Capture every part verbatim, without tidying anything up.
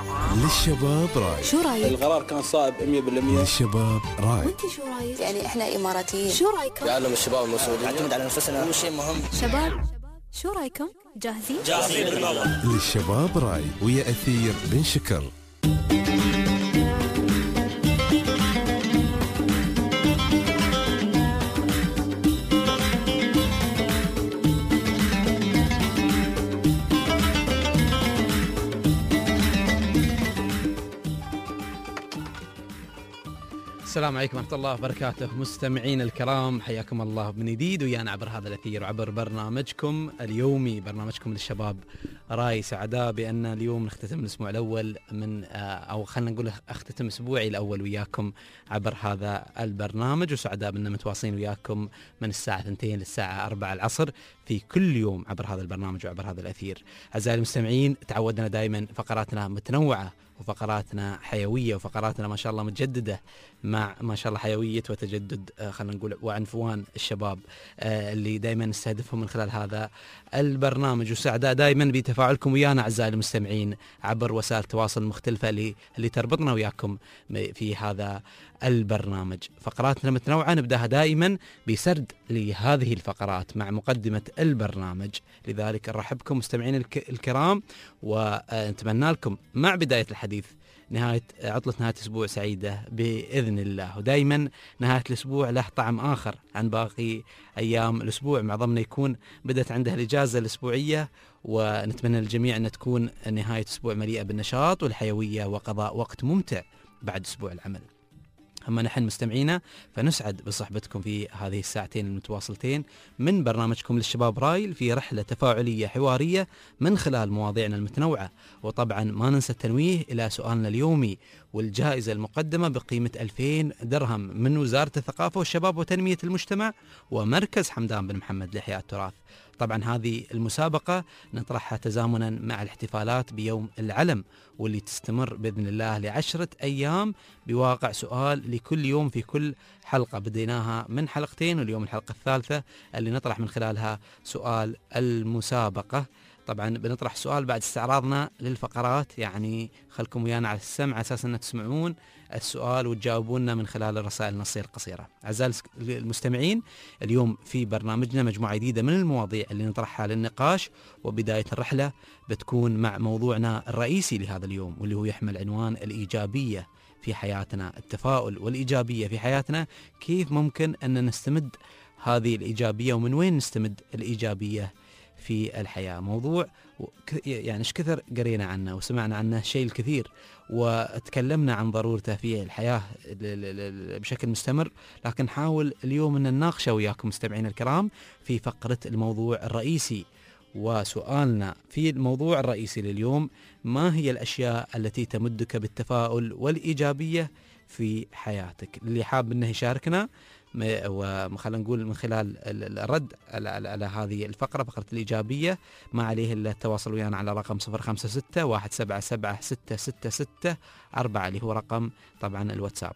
للشباب راي. شو رايك؟ القرار كان صائب مية بالمية. للشباب راي. وانت شو رايك؟ يعني احنا اماراتيين، شو رايكم؟ يعلم الشباب المسؤولين نعتمد على نفسنا، هو شيء مهم. شباب شو رايكم؟ جاهزين؟ جاهزين بالموضوع. للشباب راي ويا أثير بن شكر. السلام عليكم ورحمة الله وبركاته. مستمعين الكرام، حياكم الله من جديد ويانا عبر هذا الأثير وعبر برنامجكم اليومي، برنامجكم للشباب راي. سعداء بأن اليوم نختتم الأسبوع الأول من أو خلينا نقول أختتم أسبوعي الأول وياكم عبر هذا البرنامج، وسعداء بأننا متواصلين وياكم من الساعة اثنتين للساعة أربعة العصر في كل يوم عبر هذا البرنامج وعبر هذا الأثير. أعزائي المستمعين، تعودنا دائما فقراتنا متنوعة وفقراتنا حيوية وفقراتنا ما شاء الله متجددة، مع ما شاء الله حيوية وتجدد خلينا نقول وعنفوان الشباب اللي دائما نستهدفهم من خلال هذا البرنامج. وسعداء دائما بتفاعلكم ويانا أعزائي المستمعين عبر وسائل التواصل المختلفة اللي اللي تربطنا وياكم في هذا البرنامج. فقراتنا متنوعة، نبدأها دائما بسرد لهذه الفقرات مع مقدمة البرنامج. لذلك نرحب بكم مستمعين الكرام ونتمنى لكم مع بداية الحديث نهاية عطلة نهاية أسبوع سعيدة بإذن الله. ودايما نهاية الأسبوع له طعم آخر عن باقي أيام الأسبوع، معظمنا يكون بدأت عنده الإجازة الأسبوعية، ونتمنى للجميع أن تكون نهاية أسبوع مليئة بالنشاط والحيوية وقضاء وقت ممتع بعد أسبوع العمل. أما نحن مستمعينا فنسعد بصحبتكم في هذه الساعتين المتواصلتين من برنامجكم للشباب راي في رحلة تفاعلية حوارية من خلال مواضيعنا المتنوعة. وطبعا ما ننسى التنويه إلى سؤالنا اليومي والجائزة المقدمة بقيمة ألفين درهم من وزارة الثقافة والشباب وتنمية المجتمع ومركز حمدان بن محمد لإحياء التراث. طبعا هذه المسابقة نطرحها تزامنا مع الاحتفالات بيوم العلم، واللي تستمر بإذن الله لعشرة أيام بواقع سؤال لكل يوم في كل حلقة. بديناها من حلقتين واليوم الحلقة الثالثة اللي نطرح من خلالها سؤال المسابقة. طبعا بنطرح سؤال بعد استعراضنا للفقرات، يعني خلكم ويانا على السمع على أساس أن تسمعون السؤال وتجاوبوننا من خلال الرسائل النصية القصيرة. أعزائي المستمعين، اليوم في برنامجنا مجموعة جديدة من المواضيع اللي نطرحها للنقاش، وبداية الرحلة بتكون مع موضوعنا الرئيسي لهذا اليوم واللي هو يحمل عنوان الإيجابية في حياتنا، التفاؤل والإيجابية في حياتنا، كيف ممكن أن نستمد هذه الإيجابية ومن وين نستمد الإيجابية في الحياة. موضوع يعني ايش كثر قرينا عنه وسمعنا عنه شيء الكثير وتكلمنا عن ضرورته في الحياة بشكل مستمر، لكن نحاول اليوم أن نناقشه وياكم مستمعين الكرام في فقرة الموضوع الرئيسي. وسؤالنا في الموضوع الرئيسي لليوم: ما هي الأشياء التي تمدك بالتفاؤل والإيجابية في حياتك؟ اللي حاب أنه يشاركنا وخلنا نقول من خلال الرد على هذه الفقرة، فقرة الإيجابية، ما عليه إلا التواصل ويانا على رقم صفر خمسة ستة واحد سبعة سبعة ستة ستة ستة أربعة اللي هو رقم طبعا الواتساب.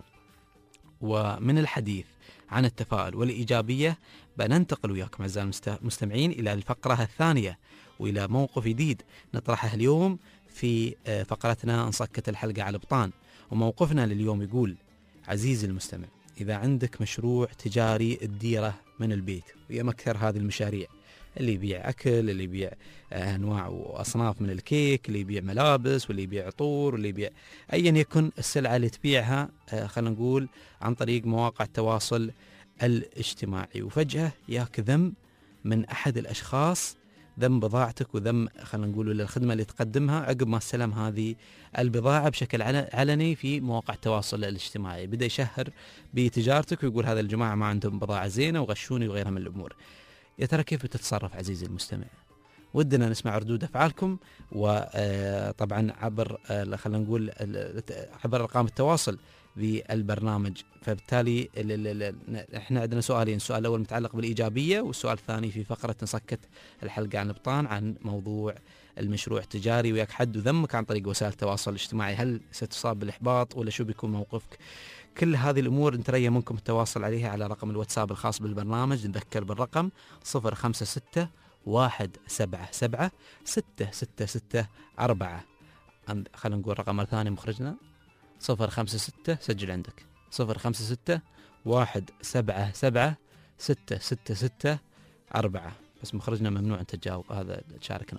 ومن الحديث عن التفاؤل والإيجابية بننتقل وياكم أعزائي المستمعين إلى الفقرة الثانية وإلى موقف جديد نطرحه اليوم في فقرتنا نسكت الحلقة على البطان. وموقفنا لليوم يقول: عزيزي المستمع، إذا عندك مشروع تجاري تديره من البيت، ويا مكثر هذه المشاريع، اللي يبيع أكل، اللي يبيع أنواع وأصناف من الكيك، اللي يبيع ملابس، واللي يبيع عطور، واللي يبيع أيا يكن السلعة اللي تبيعها خلينا نقول عن طريق مواقع التواصل الاجتماعي، وفجأة ياك ذم من أحد الأشخاص، ذم بضاعتك وذم خلينا نقول الخدمة اللي تقدمها عقب ما استلم هذه البضاعة بشكل علني في مواقع التواصل الاجتماعي. بدأ يشهر بتجارتك ويقول هذا الجماعة ما عندهم بضاعة زينة وغشوني وغيرها من الأمور. يا ترى كيف بتتصرف عزيزي المستمع؟ ودنا نسمع ردود أفعالكم، وطبعا عبر خلينا نقول عبر أرقام التواصل بالبرنامج. فبالتالي احنا عندنا سؤالين: السؤال الأول متعلق بالإيجابية، والسؤال الثاني في فقرة نسكت الحلقة عن البطان عن موضوع المشروع التجاري. وياك حد ذمك عن طريق وسائل التواصل الاجتماعي، هل ستصاب بالإحباط ولا شو بيكون موقفك؟ كل هذه الأمور نتريا منكم التواصل عليها على رقم الواتساب الخاص بالبرنامج. نذكر بالرقم صفر خمسة ستة واحد سبعة سبعة ستة ستة ستة أربعة. خلينا نقول رقم ثاني مخرجنا صفر خمسة ستة، سجل عندك صفر خمسة ستة واحد سبعة سبعة ستة ستة ستة أربعة. بس مخرجنا ممنوع أنت تجاوب، هذا تشاركنا.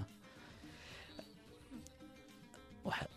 واحد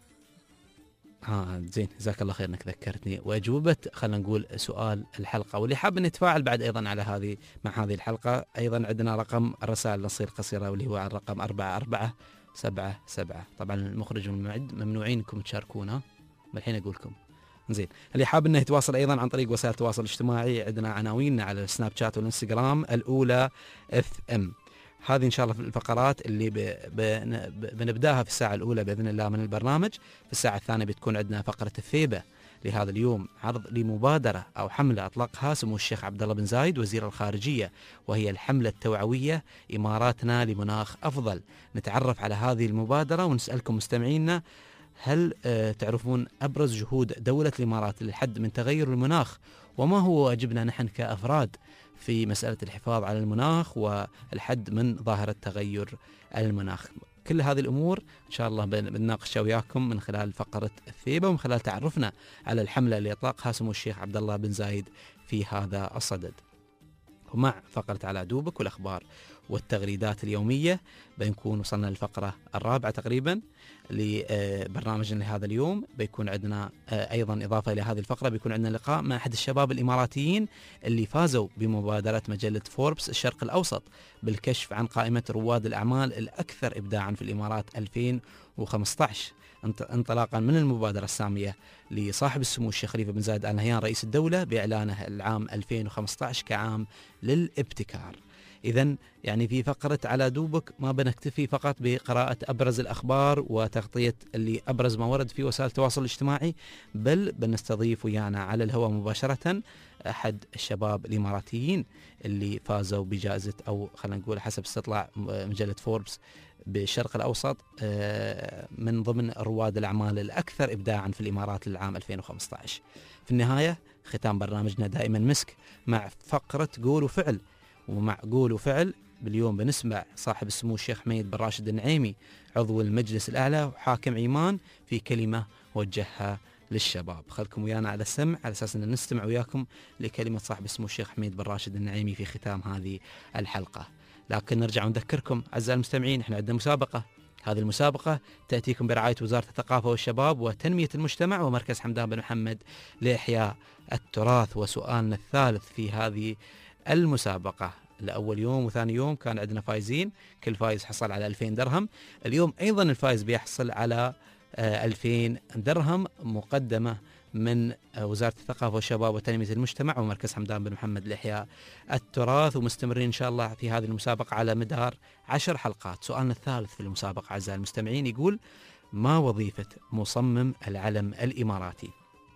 ها زين، جزاك الله خير انك ذكرتني. واجوبه خلينا نقول سؤال الحلقه، واللي حاب نتفاعل بعد ايضا على هذه مع هذه الحلقه، ايضا عندنا رقم الرسائل نصير قصيره واللي هو على الرقم أربعة أربعة سبعة سبعة. طبعا المخرج والمعد ممنوعين انكم تشاركونا، الحين اقول لكم. زين، اللي حاب انه يتواصل ايضا عن طريق وسائل التواصل الاجتماعي، عندنا عناويننا على السناب شات والانستغرام. الاولى اف ام، هذه ان شاء الله في الفقرات اللي بنبداها في الساعه الاولى باذن الله من البرنامج. في الساعه الثانيه بتكون عندنا فقره الثيبه لهذا اليوم، عرض لمبادره او حمله اطلقها سمو الشيخ عبد الله بن زايد وزير الخارجيه، وهي الحمله التوعويه اماراتنا لمناخ افضل. نتعرف على هذه المبادره ونسالكم مستمعينا، هل آه تعرفون ابرز جهود دوله الامارات للحد من تغير المناخ، وما هو واجبنا نحن كافراد في مسألة الحفاظ على المناخ والحد من ظاهرة تغير المناخ؟ كل هذه الأمور إن شاء الله بنناقشها وياكم من خلال فقرة الثيبة ومن خلال تعرفنا على الحملة اللي أطلقها سمو الشيخ عبد الله بن زايد في هذا الصدد. ومع فقرة على دوبك والأخبار والتغريدات اليومية بنكون وصلنا للفقرة الرابعة تقريبا لبرنامجنا لهذا اليوم. بيكون عندنا أيضا إضافة إلى هذه الفقرة بيكون عندنا لقاء مع أحد الشباب الإماراتيين اللي فازوا بمبادرة مجلة فوربس الشرق الأوسط بالكشف عن قائمة رواد الأعمال الأكثر إبداعا في الإمارات ألفين وخمسة عشر، انطلاقا من المبادرة السامية لصاحب السمو الشيخ خليفة بن زايد آل نهيان رئيس الدولة بإعلانه العام ألفين وخمسة عشر كعام للابتكار. إذن يعني في فقرة على دوبك ما بنكتفي فقط بقراءة أبرز الأخبار وتغطية اللي أبرز ما ورد في وسائل التواصل الاجتماعي، بل بنستضيف ويانا على الهواء مباشرة أحد الشباب الإماراتيين اللي فازوا بجائزة أو خلينا نقول حسب استطلاع مجلة فوربس بالشرق الأوسط من ضمن رواد الأعمال الأكثر إبداعا في الإمارات للعام ألفين وخمسة عشر. في النهاية ختام برنامجنا دائما مسك مع فقرة قول وفعل، ومع قول وفعل باليوم بنسمع صاحب السمو الشيخ حميد بن راشد النعيمي عضو المجلس الأعلى وحاكم عمان في كلمة وجهها للشباب. خلكم ويانا على السمع على أساس أن نستمع وياكم لكلمة صاحب السمو الشيخ حميد بن راشد النعيمي في ختام هذه الحلقة. لكن نرجع ونذكركم أعزائي المستمعين، احنا عندنا مسابقة. هذه المسابقة تأتيكم برعاية وزارة الثقافة والشباب وتنمية المجتمع ومركز حمدان بن محمد لإحياء التراث. وسؤالنا الثالث في هذه المسابقة، لأول يوم وثاني يوم كان عندنا فايزين، كل فايز حصل على ألفين درهم. اليوم أيضا الفايز بيحصل على ألفين درهم مقدمة من وزارة الثقافة والشباب وتنمية المجتمع ومركز حمدان بن محمد لإحياء التراث. ومستمرين إن شاء الله في هذه المسابقة على مدار عشر حلقات. سؤالنا الثالث في المسابقة أعزائي المستمعين يقول: ما وظيفة مصمم العلم الإماراتي؟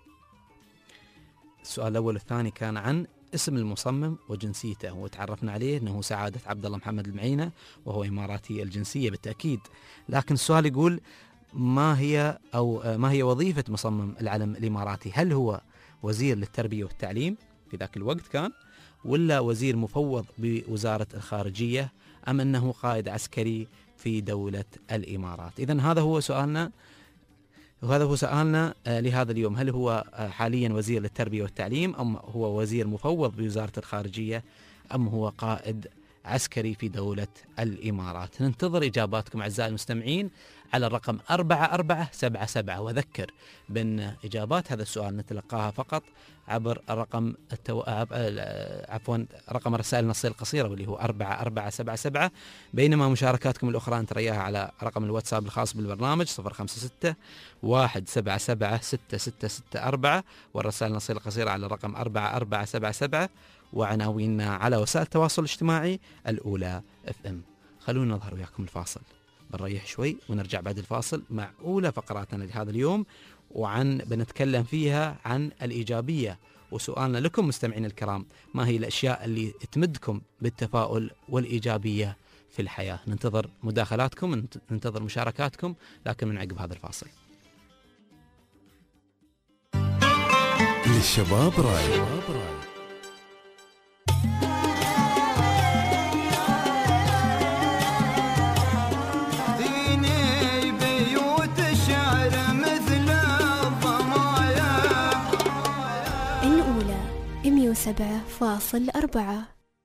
السؤال الأول والثاني كان عن اسم المصمم وجنسيته، وتعرفنا عليه أنه سعادة عبد الله محمد المعينة وهو إماراتي الجنسية بالتأكيد. لكن السؤال يقول: ما هي أو ما هي وظيفة مصمم العلم الإماراتي؟ هل هو وزير للتربية والتعليم في ذاك الوقت كان، ولا وزير مفوض بوزارة الخارجية، أم أنه قائد عسكري في دولة الإمارات؟ إذن هذا هو سؤالنا وهذا هو سؤالنا لهذا اليوم. هل هو حاليا وزير للتربية والتعليم، أم هو وزير مفوض بوزارة الخارجية، أم هو قائد عسكري في دولة الإمارات؟ ننتظر إجاباتكم أعزائي المستمعين على الرقم أربعة أربعة سبعة سبعة. وذكر بأن إجابات هذا السؤال نتلقاها فقط عبر الرقم التو... عفوا رقم الرسائل النصية القصيرة واللي هو أربعة أربعة سبعة سبعة، بينما مشاركاتكم الأخرى نترياها على رقم الواتساب الخاص بالبرنامج صفر خمسة ستة واحد سبعة سبعة ستة ستة ستة أربعة، والرسائل النصية القصيرة على الرقم أربعة أربعة سبعة سبعة، وعناويننا على وسائل التواصل الاجتماعي الأولى اف ام. خلونا نظهر وياكم الفاصل، بنريح شوي ونرجع بعد الفاصل مع أولى فقراتنا لهذا اليوم، وعن بنتكلم فيها عن الإيجابية. وسؤالنا لكم مستمعين الكرام: ما هي الأشياء اللي تمدكم بالتفاؤل والإيجابية في الحياة؟ ننتظر مداخلاتكم، ننتظر مشاركاتكم، لكن من عقب هذا الفاصل. للشباب راي. ديني بيوت الشعر وسبعة فاصل أربعة.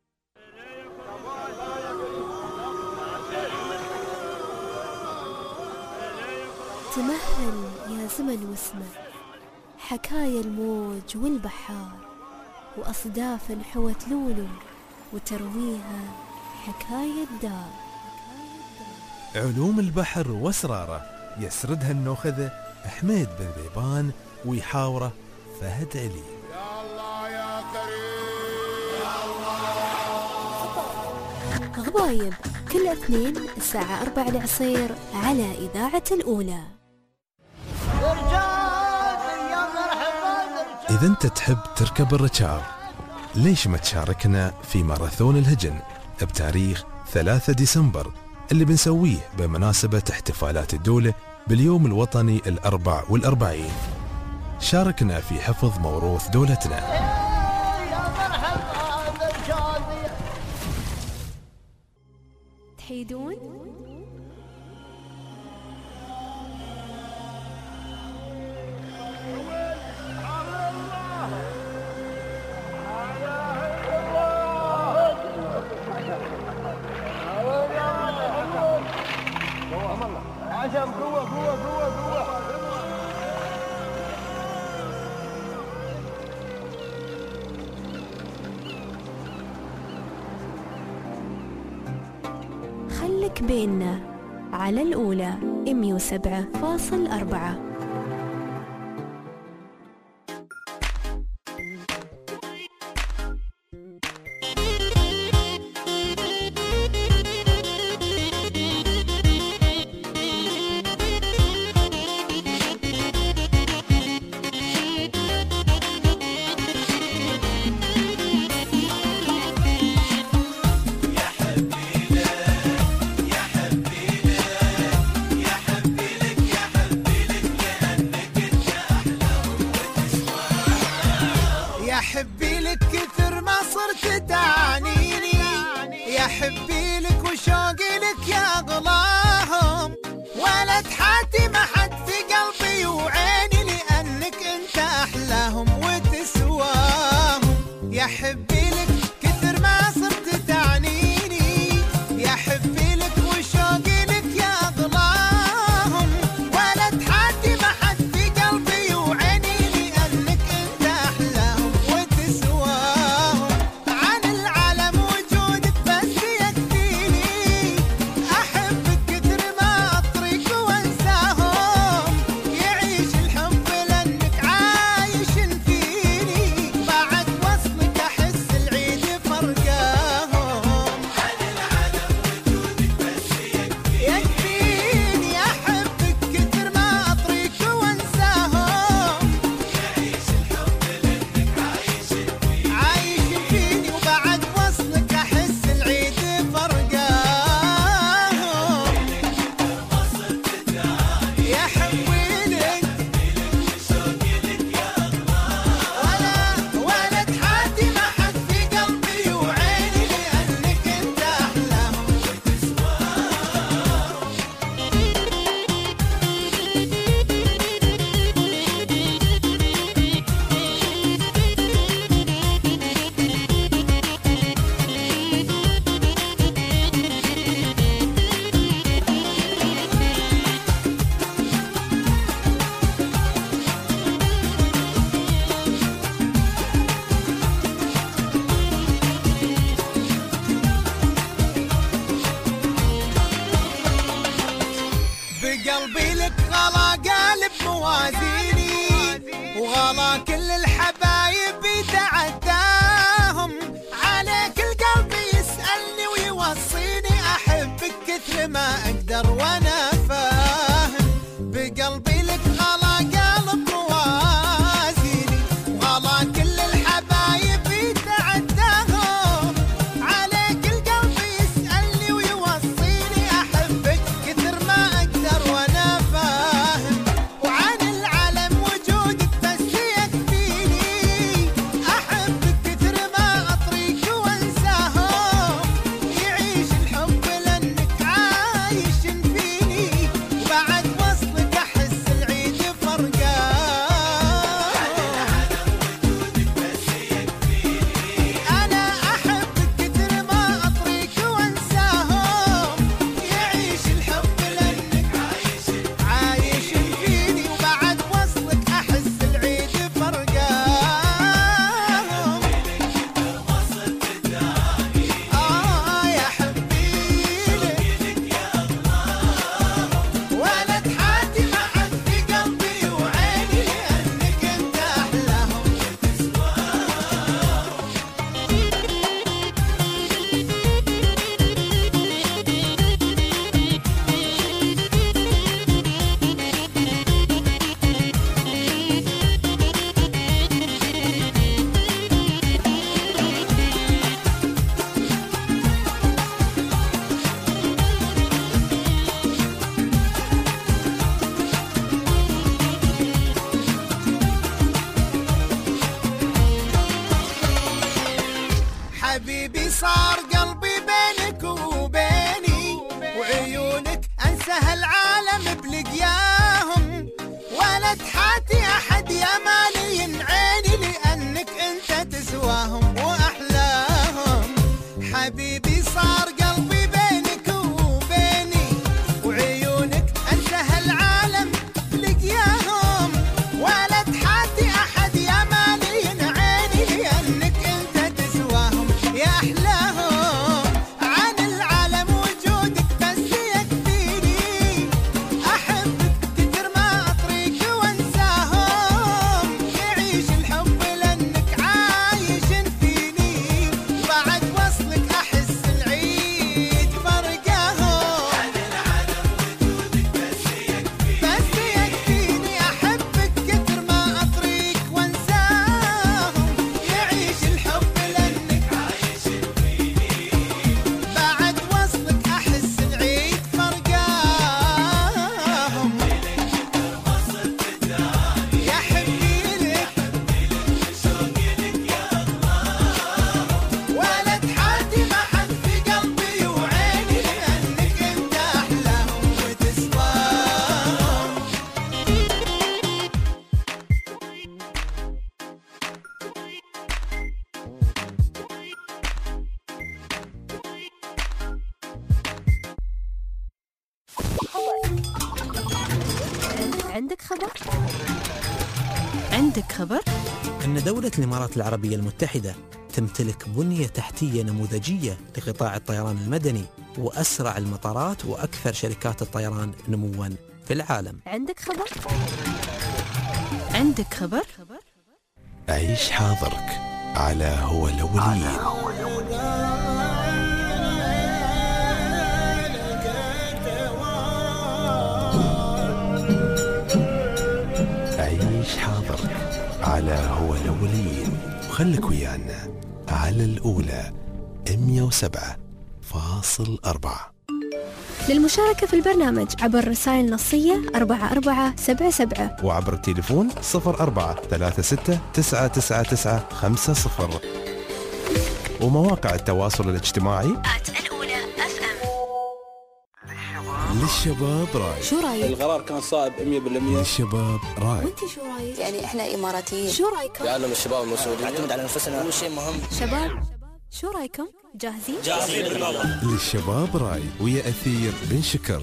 تمهل يا زمن واسمع حكايا الموج والبحار، وأصداف حوت لولو وترويها حكاية دار. علوم البحر واسراره يسردها النوخذه حميد بن ذيبان، ويحاوره فهد علي. يا الله يا كريم يا الله. غضايب كل اثنين الساعة أربعة العصير على إذاعة الأولى. إذا أنت تحب تركب الركاب، ليش ما تشاركنا في ماراثون الهجن بتاريخ ثلاثة ديسمبر اللي بنسويه بمناسبة احتفالات الدولة باليوم الوطني الأربع والأربعين. شاركنا في حفظ موروث دولتنا. تحيدون؟ عشان قوة قوة قوة قوة. خلك بيننا على الأولى مية وسبعة فاصل أربعة. حبي لك كثر ما صرت تعنيني، يا حبي لك وشوقي لك يا غلاهم، ولا تحاتي ما حد في قلبي وعيني، لأنك انت أحلاهم وتسواهم. يا حبي لك كثر ما صرت تعنيني، يا حبي لك وشوقي لك يا غلاهم، ولا تحاتي ما حد في قلبي وعيني، لأنك انت أحلاهم وتسواهم. عن العالم وجودك بس يكفيني، أحبك كثر ما أطرق وانساهم، يعيش الحب لأنك عايش فيني، بعد وصلك أحس العيد فرقاهم. عن العالم وجودك بس يكفيني، أحبك كثر ما أطرق وانساهم، يعيش الحب لأنك عايش فيني، عايش فيني، وبعد وصلك أحس العيد فرقاهم. يا حبيلك ولا ولا تحاتي ما حد في قلبي وعيني، لأنك انت أحلاهم بقلبي لك غلا قالب موازيني، وغلا كل الحبايب يتعداهم، عليك القلب يسألني ويوصيني، أحبك كثر ما أقدر وأنا فاهم. بقلبي لك غلا قالب موازيني، وغلا كل الحبايب يتعداهم، عليك القلب يسألني ويوصيني، أحبك كثر ما أقدر وأنا فاهم. وعن العالم وجودك بس يكفيني، أحبك كثر ما أطريق وأنساهم، يعيش الحب لأنك عايش فيني، وبعد وصلك أحس العيد فرقاهم. خبر؟ عندك خبر؟ أن دولة الإمارات العربية المتحدة تمتلك بنية تحتية نموذجية لقطاع الطيران المدني وأسرع المطارات وأكثر شركات الطيران نمواً في العالم. عندك خبر؟ عندك خبر؟ عيش حاضرك على هو الأولين. عيش حاضرك على هو الأولين، وخلك ويانا على الأولى مئة وسبعة فاصل أربعة. للمشاركة في البرنامج عبر رسائل نصية أربعة أربعة سبعة سبعة وعبر التليفون صفر أربعة ثلاثة ستة تسعة تسعة تسعة خمسة صفر، ومواقع التواصل الاجتماعي الأولى أف أم. للشباب راي. شو رايك؟ القرار كان صائب مئة بالمئة. للشباب راي. وانت شو رايك؟ يعني احنا اماراتيين، شو رايكم؟ يعلم الشباب المسؤولين، نعتمد على انفسنا، هو شيء مهم. شباب شو رايكم؟ جاهزين؟ جاهزين بالموضوع. للشباب راي ويا أثير بن شكر.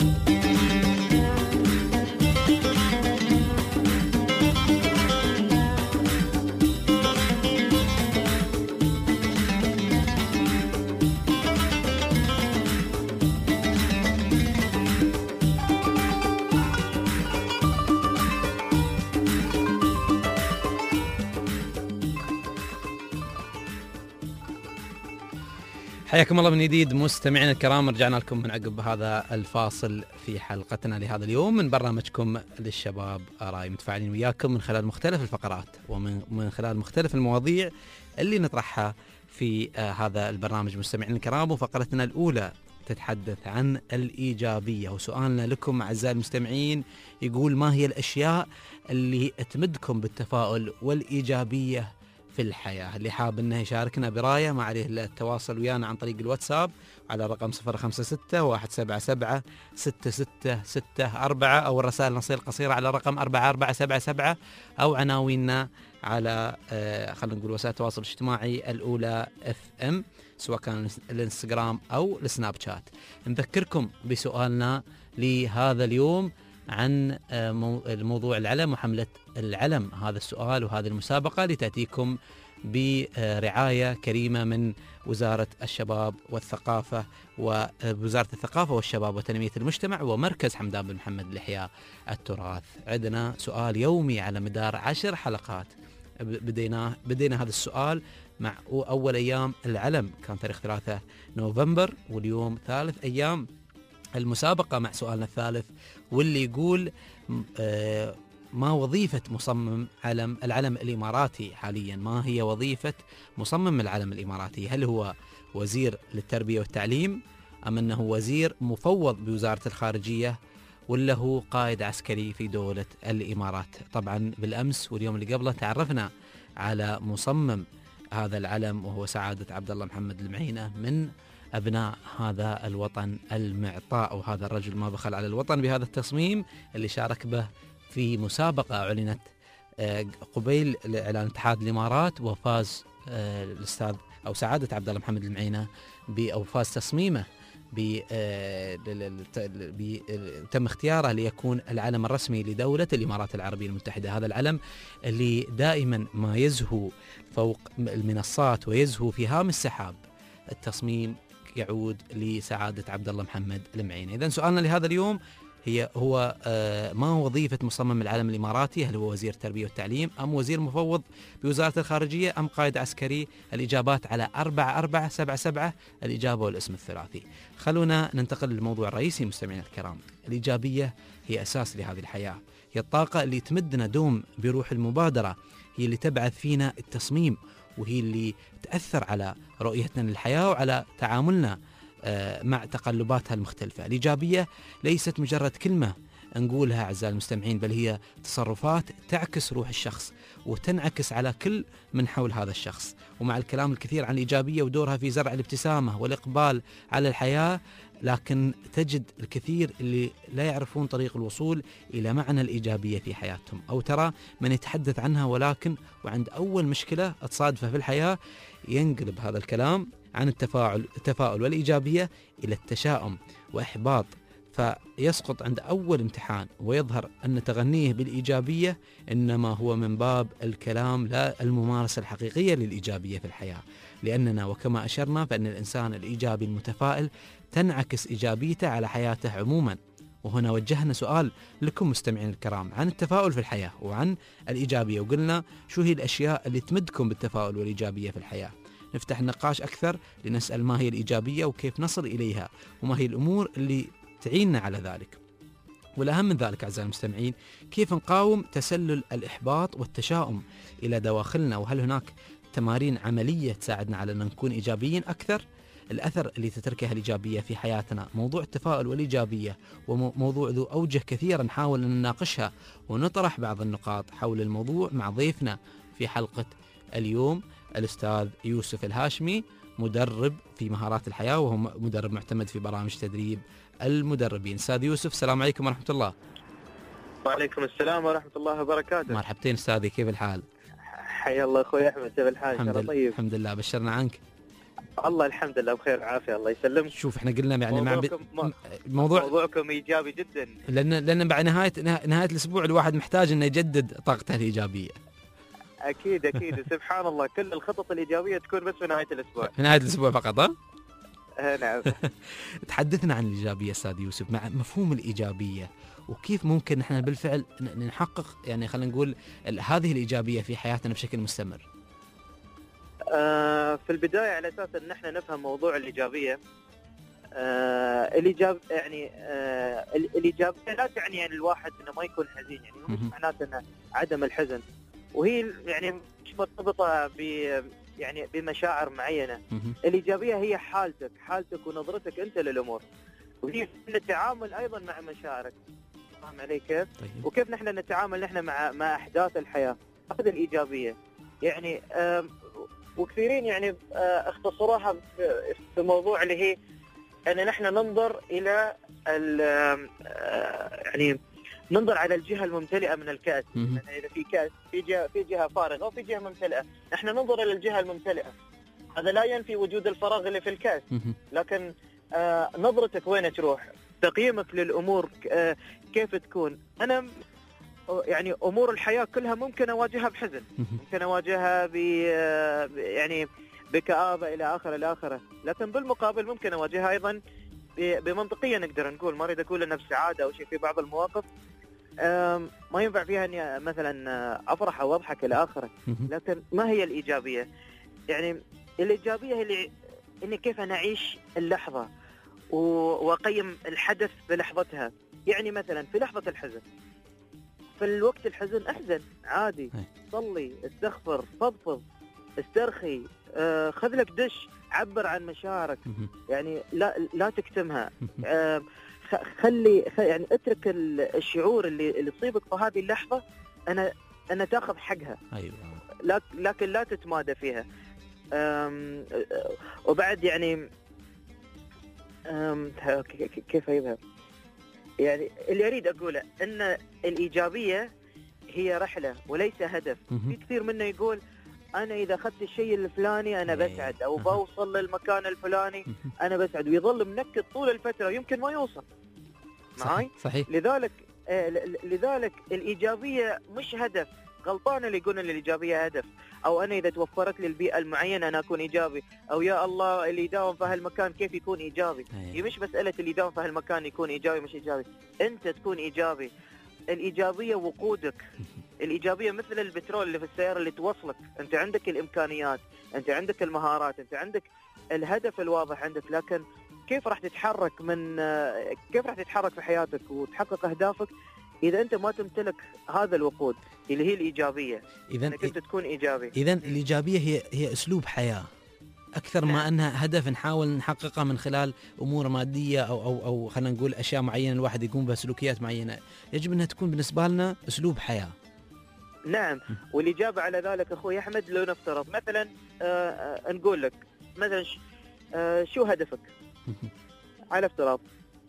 حياكم الله من جديد مستمعينا الكرام، رجعنا لكم من عقب هذا الفاصل في حلقتنا لهذا اليوم من برنامجكم للشباب راي، متفاعلين وياكم من خلال مختلف الفقرات ومن من خلال مختلف المواضيع اللي نطرحها في آه هذا البرنامج. مستمعينا الكرام، وفقرتنا الأولى تتحدث عن الإيجابية، وسؤالنا لكم أعزائي المستمعين يقول: ما هي الأشياء اللي تمدكم بالتفاؤل والإيجابية في الحياة؟ اللي حاب انه يشاركنا برايه ما عليه الا التواصل ويانا عن طريق الواتساب على الرقم صفر خمسة ستة واحد سبعة سبعة ستة ستة ستة أربعة، او الرسائل النصية القصيرة على الرقم أربعة أربعة سبعة سبعة، او عناويننا على آه خلينا نقول وسائل التواصل الاجتماعي الأولى اف ام، سواء كان الانستغرام او السناب شات. نذكركم بسؤالنا لهذا اليوم عن الموضوع العلم وحملة العلم. هذا السؤال وهذه المسابقة لتأتيكم برعاية كريمة من وزارة الشباب والثقافة ووزارة الثقافة والشباب وتنمية المجتمع ومركز حمدان بن محمد لإحياء التراث. عندنا سؤال يومي على مدار عشر حلقات. بدينا بدينا هذا السؤال مع أول أيام العلم، كان تاريخ ثلاثة نوفمبر، واليوم ثالث أيام المسابقة مع سؤالنا الثالث، واللي يقول: ما وظيفة مصمم علم العلم الإماراتي حاليا؟ ما هي وظيفة مصمم العلم الإماراتي؟ هل هو وزير للتربية والتعليم، أم أنه وزير مفوض بوزارة الخارجية، ولا هو قائد عسكري في دولة الإمارات؟ طبعا بالأمس واليوم اللي قبله تعرفنا على مصمم هذا العلم، وهو سعادة عبد الله محمد المعينة، من أبناء هذا الوطن المعطاء، وهذا الرجل ما بخل على الوطن بهذا التصميم اللي شارك به في مسابقة أعلنت قبيل إعلان اتحاد الإمارات، وفاز الأستاذ أو سعادة عبد الله محمد المعينة أو فاز تصميمه تم اختياره ليكون العلم الرسمي لدولة الإمارات العربية المتحدة. هذا العلم اللي دائما ما يزهو فوق المنصات ويزهو في هام السحاب، التصميم يعود لسعادة عبد الله محمد المعينة. إذن سؤالنا لهذا اليوم هي هو آه ما وظيفة مصمم العلم الإماراتي؟ هل هو وزير التربية والتعليم، أم وزير مفوض بوزارة الخارجية، أم قائد عسكري؟ الإجابات على أربعة أربعة سبعة سبعة، الإجابة والاسم الثلاثي. خلونا ننتقل للموضوع الرئيسي مستمعينا الكرام. الإيجابية هي أساس لهذه الحياة، هي الطاقة اللي تمدنا دوم بروح المبادرة، هي اللي تبعث فينا التصميم، وهي اللي تأثر على رؤيتنا للحياة وعلى تعاملنا مع تقلباتها المختلفة. الإيجابية ليست مجرد كلمة نقولها أعزائي المستمعين، بل هي تصرفات تعكس روح الشخص وتنعكس على كل من حول هذا الشخص. ومع الكلام الكثير عن الإيجابية ودورها في زرع الابتسامة والإقبال على الحياة، لكن تجد الكثير اللي لا يعرفون طريق الوصول إلى معنى الإيجابية في حياتهم، أو ترى من يتحدث عنها ولكن وعند أول مشكلة تصادفه في الحياة ينقلب هذا الكلام عن التفاعل التفاؤل والإيجابية إلى التشاؤم وإحباط فيسقط عند أول امتحان ويظهر أن تغنيه بالإيجابية إنما هو من باب الكلام لا الممارسة الحقيقية للإيجابية في الحياة. لأننا وكما أشرنا فإن الإنسان الإيجابي المتفائل تنعكس إيجابيته على حياته عموما. وهنا وجهنا سؤال لكم مستمعين الكرام عن التفاؤل في الحياة وعن الإيجابية، وقلنا شو هي الأشياء اللي تمدكم بالتفاؤل والإيجابية في الحياة. نفتح النقاش أكثر لنسأل ما هي الإيجابية وكيف نصل إليها وما هي الأمور اللي تعيننا على ذلك. والأهم من ذلك أعزائي المستمعين كيف نقاوم تسلل الإحباط والتشاؤم إلى دواخلنا، وهل هناك تمارين عملية تساعدنا على أن نكون إيجابيين أكثر. الأثر اللي تتركها الإيجابية في حياتنا. موضوع التفاؤل والإيجابية وموضوع ذو أوجه كثيرة نحاول أن نناقشها ونطرح بعض النقاط حول الموضوع مع ضيفنا في حلقة اليوم الأستاذ يوسف الهاشمي، مدرب في مهارات الحياة وهو مدرب معتمد في برامج تدريب المدربين. أستاذ يوسف السلام عليكم ورحمة الله. وعليكم السلام ورحمة الله وبركاته. مرحبتين أستاذي، كيف الحال؟ حيا الله أخوي أحمد، كيف الحال؟ الحمد لله. طيب الحمد لله، بشرنا عنك. الله الحمد لله بخير وعافية، الله يسلمك. شوف احنا قلنا يعني مع موضوعكم, ب... موضوع موضوعكم إيجابي جدا، لأن لأن بعد نهاية نهاية الأسبوع الواحد محتاج إنه يجدد طاقته الإيجابية. أكيد أكيد. سبحان الله كل الخطط الإيجابية تكون بس في نهاية الأسبوع. في نهاية الأسبوع فقط ها؟ آه نعم. تحدثنا عن الإيجابية أستاذ يوسف، مع مفهوم الإيجابية وكيف ممكن نحن بالفعل نحقق يعني خلينا نقول هذه الإيجابية في حياتنا بشكل مستمر. آه في البداية على أساس أن احنا نفهم موضوع الإيجابية. آه الإيجاب يعني آه الإيجابية لا تعني يعني الواحد إنه ما يكون حزين، يعني مش معناته إنه عدم الحزن، وهي يعني مش مرتبطة ب يعني بمشاعر معينة. الإيجابية هي حالتك حالتك ونظرتك أنت للأمور، وهي التعامل أيضا مع مشاعرك. فاهم علي كيف؟ طيب. وكيف نحن نتعامل نحن مع مع أحداث الحياة، هذه الإيجابية. يعني وكثيرين يعني اختصروها في موضوع اللي هي أن نحن ننظر إلى يعني ننظر على الجهة الممتلئة من الكأس. يعني إذا في كأس في جهة في جهة فارغة وفي جهة ممتلئة، نحن ننظر إلى الجهة الممتلئة. هذا لا ينفي وجود الفراغ اللي في الكأس، لكن آه نظرتك وين تروح، تقييمك للأمور آه كيف تكون. أنا يعني أمور الحياة كلها ممكن أواجهها بحزن، ممكن أواجهها ب يعني بكآبة إلى آخر إلى آخره، لكن بالمقابل ممكن أواجهها أيضا بمنطقية. نقدر نقول ما أريد أقول أنها بسعادة أو شيء، في بعض المواقف ما ينفع فيها أني مثلا أفرح أو أضحك إلى آخره. لكن ما هي الإيجابية؟ يعني الإيجابية هي اللي إني كيف أنا أعيش اللحظة وأقيم الحدث بلحظتها. يعني مثلا في لحظة الحزن، في الوقت الحزن أحزن عادي، صلي، استغفر، فضفض، استرخي، آه، خذ لك دش، عبر عن مشاعرك، يعني لا لا تكتمها. آه، خلي يعني اترك الشعور اللي اللي تصيبك في هذه اللحظة أنا أنا تأخذ حقها. أيوة. لكن لا تتمادى فيها. وبعد يعني كيف يذهب، يعني اللي أريد أقوله أن الإيجابية هي رحلة وليس هدف. في كثير منا يقول أنا إذا أخذت الشيء الفلاني أنا بسعد، أو بوصل للمكان الفلاني أنا بسعد، ويظل منكد طول الفترة يمكن ما يوصل معي. صحيح. لذلك آه لذلك الإيجابية مش هدف. غلطان اللي يقولون الإيجابية هدف، أو أنا إذا توفرت لي البيئة المعينة أنا أكون إيجابي، أو يا الله اللي يداوم في هالمكان كيف يكون إيجابي. هي مش مسألة اللي يداوم في هالمكان يكون إيجابي مش إيجابي، أنت تكون إيجابي. الإيجابية وقودك. الإيجابية مثل البترول اللي في السيارة اللي توصلك. أنت عندك الإمكانيات، أنت عندك المهارات، أنت عندك الهدف الواضح عندك، لكن كيف راح تتحرك من كيف راح تتحرك في حياتك وتحقق أهدافك إذا أنت ما تمتلك هذا الوقود اللي هي الإيجابية. إذا أنك أنت تكون إيجابي. إذا الإيجابية هي هي أسلوب حياة أكثر نعم. ما أنها هدف نحاول نحققها من خلال أمور مادية أو أو أو خلينا نقول أشياء معينة الواحد يقوم بها، سلوكيات معينة. يجب أنها تكون بالنسبة لنا أسلوب حياة. نعم. والإجابة على ذلك أخوي أحمد، لو نفترض مثلا آآ آآ نقول لك مثلا شو هدفك؟ على افتراض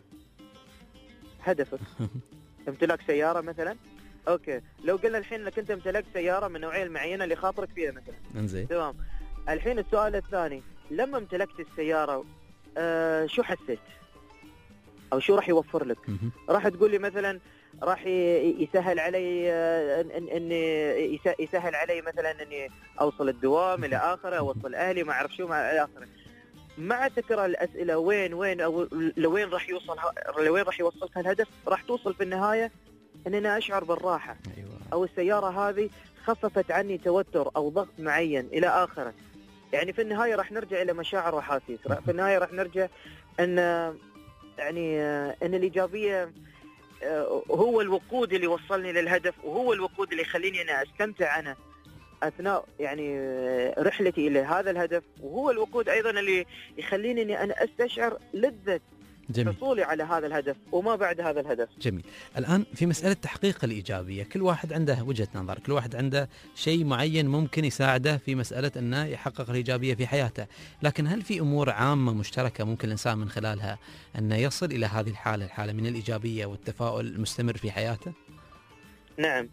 هدفك امتلاك سيارة مثلا. اوكي، لو قلنا الحين انك انت امتلكت سيارة من النوعية المعينة اللي خاطرك فيها مثلا، انزين تمام. الحين السؤال الثاني، لما امتلكت السيارة آه شو حسيت؟ او شو راح يوفر لك؟ مهم. راح تقول لي مثلا راح ي- يسهل علي آه، ان ان إن يس- يسهل علي مثلا اني اوصل الدوام الى اخره، اوصل اهلي ما اعرف شو مع الى اخره. مع تكرار الاسئله وين وين او لوين راح يوصل ه- لوين راح يوصلك الهدف، راح توصل في النهايه ان انا اشعر بالراحه، ايوه او السياره هذه خففت عني توتر او ضغط معين الى اخره. يعني في النهايه راح نرجع الى مشاعر واحاسيس، راح- في النهايه راح نرجع ان يعني ان الايجابيه آه، هو الوقود اللي وصلني للهدف، وهو الوقود اللي يخليني انا استمتع انا اثناء يعني آه، رحلتي الى هذا الهدف، وهو الوقود ايضا اللي يخليني اني انا استشعر لذة جميل حصولي على هذا الهدف وما بعد هذا الهدف. جميل. الآن في مسألة تحقيق الإيجابية، كل واحد عنده وجهة نظر، كل واحد عنده شيء معين ممكن يساعده في مسألة أنه يحقق الإيجابية في حياته، لكن هل في أمور عامة مشتركة ممكن الإنسان من خلالها أنه يصل إلى هذه الحالة، الحالة من الإيجابية والتفاؤل المستمر في حياته؟ نعم.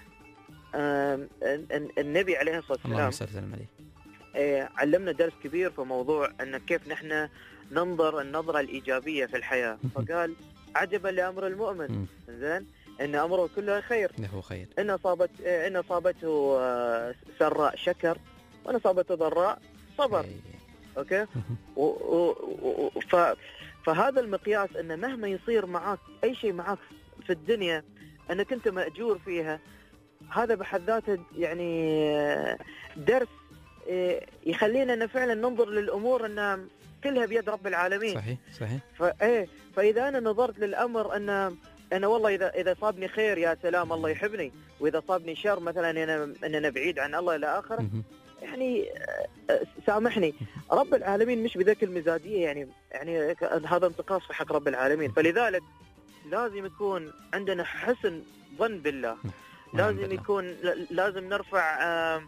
آم، ال- ال- النبي عليه الصلاة اللهم والسلام صل وسلم عليه. آه، علمنا درس كبير في موضوع أن كيف نحن ننظر النظرة الإيجابية في الحياة. فقال عجبا لأمر المؤمن، مم. زين، أن أمره كله خير، له خير. إن أصابت إن أصابته آه، سراء شكر، وإن أصابته ضراء صبر. إيه. أوكي. و و و ف فهذا المقياس أن مهما يصير معك أي شيء معك في الدنيا أنك أنت مأجور فيها، هذا بحد ذاته يعني آه، درس آه، يخلينا أن فعلا ننظر للأمور أنها كلها بيد رب العالمين. صحيح صحيح. فايه فاذا انا نظرت للامر ان انا والله اذا اذا صابني خير يا سلام الله يحبني، واذا صابني شر مثلا انا ان انا بعيد عن الله الى اخره، مهم. يعني آه، سامحني رب العالمين مش بذاك المزاجيه، يعني يعني هذا انتقاص في حق رب العالمين. فلذلك لازم يكون عندنا حسن ظن بالله، لازم بالله. يكون لازم نرفع آه،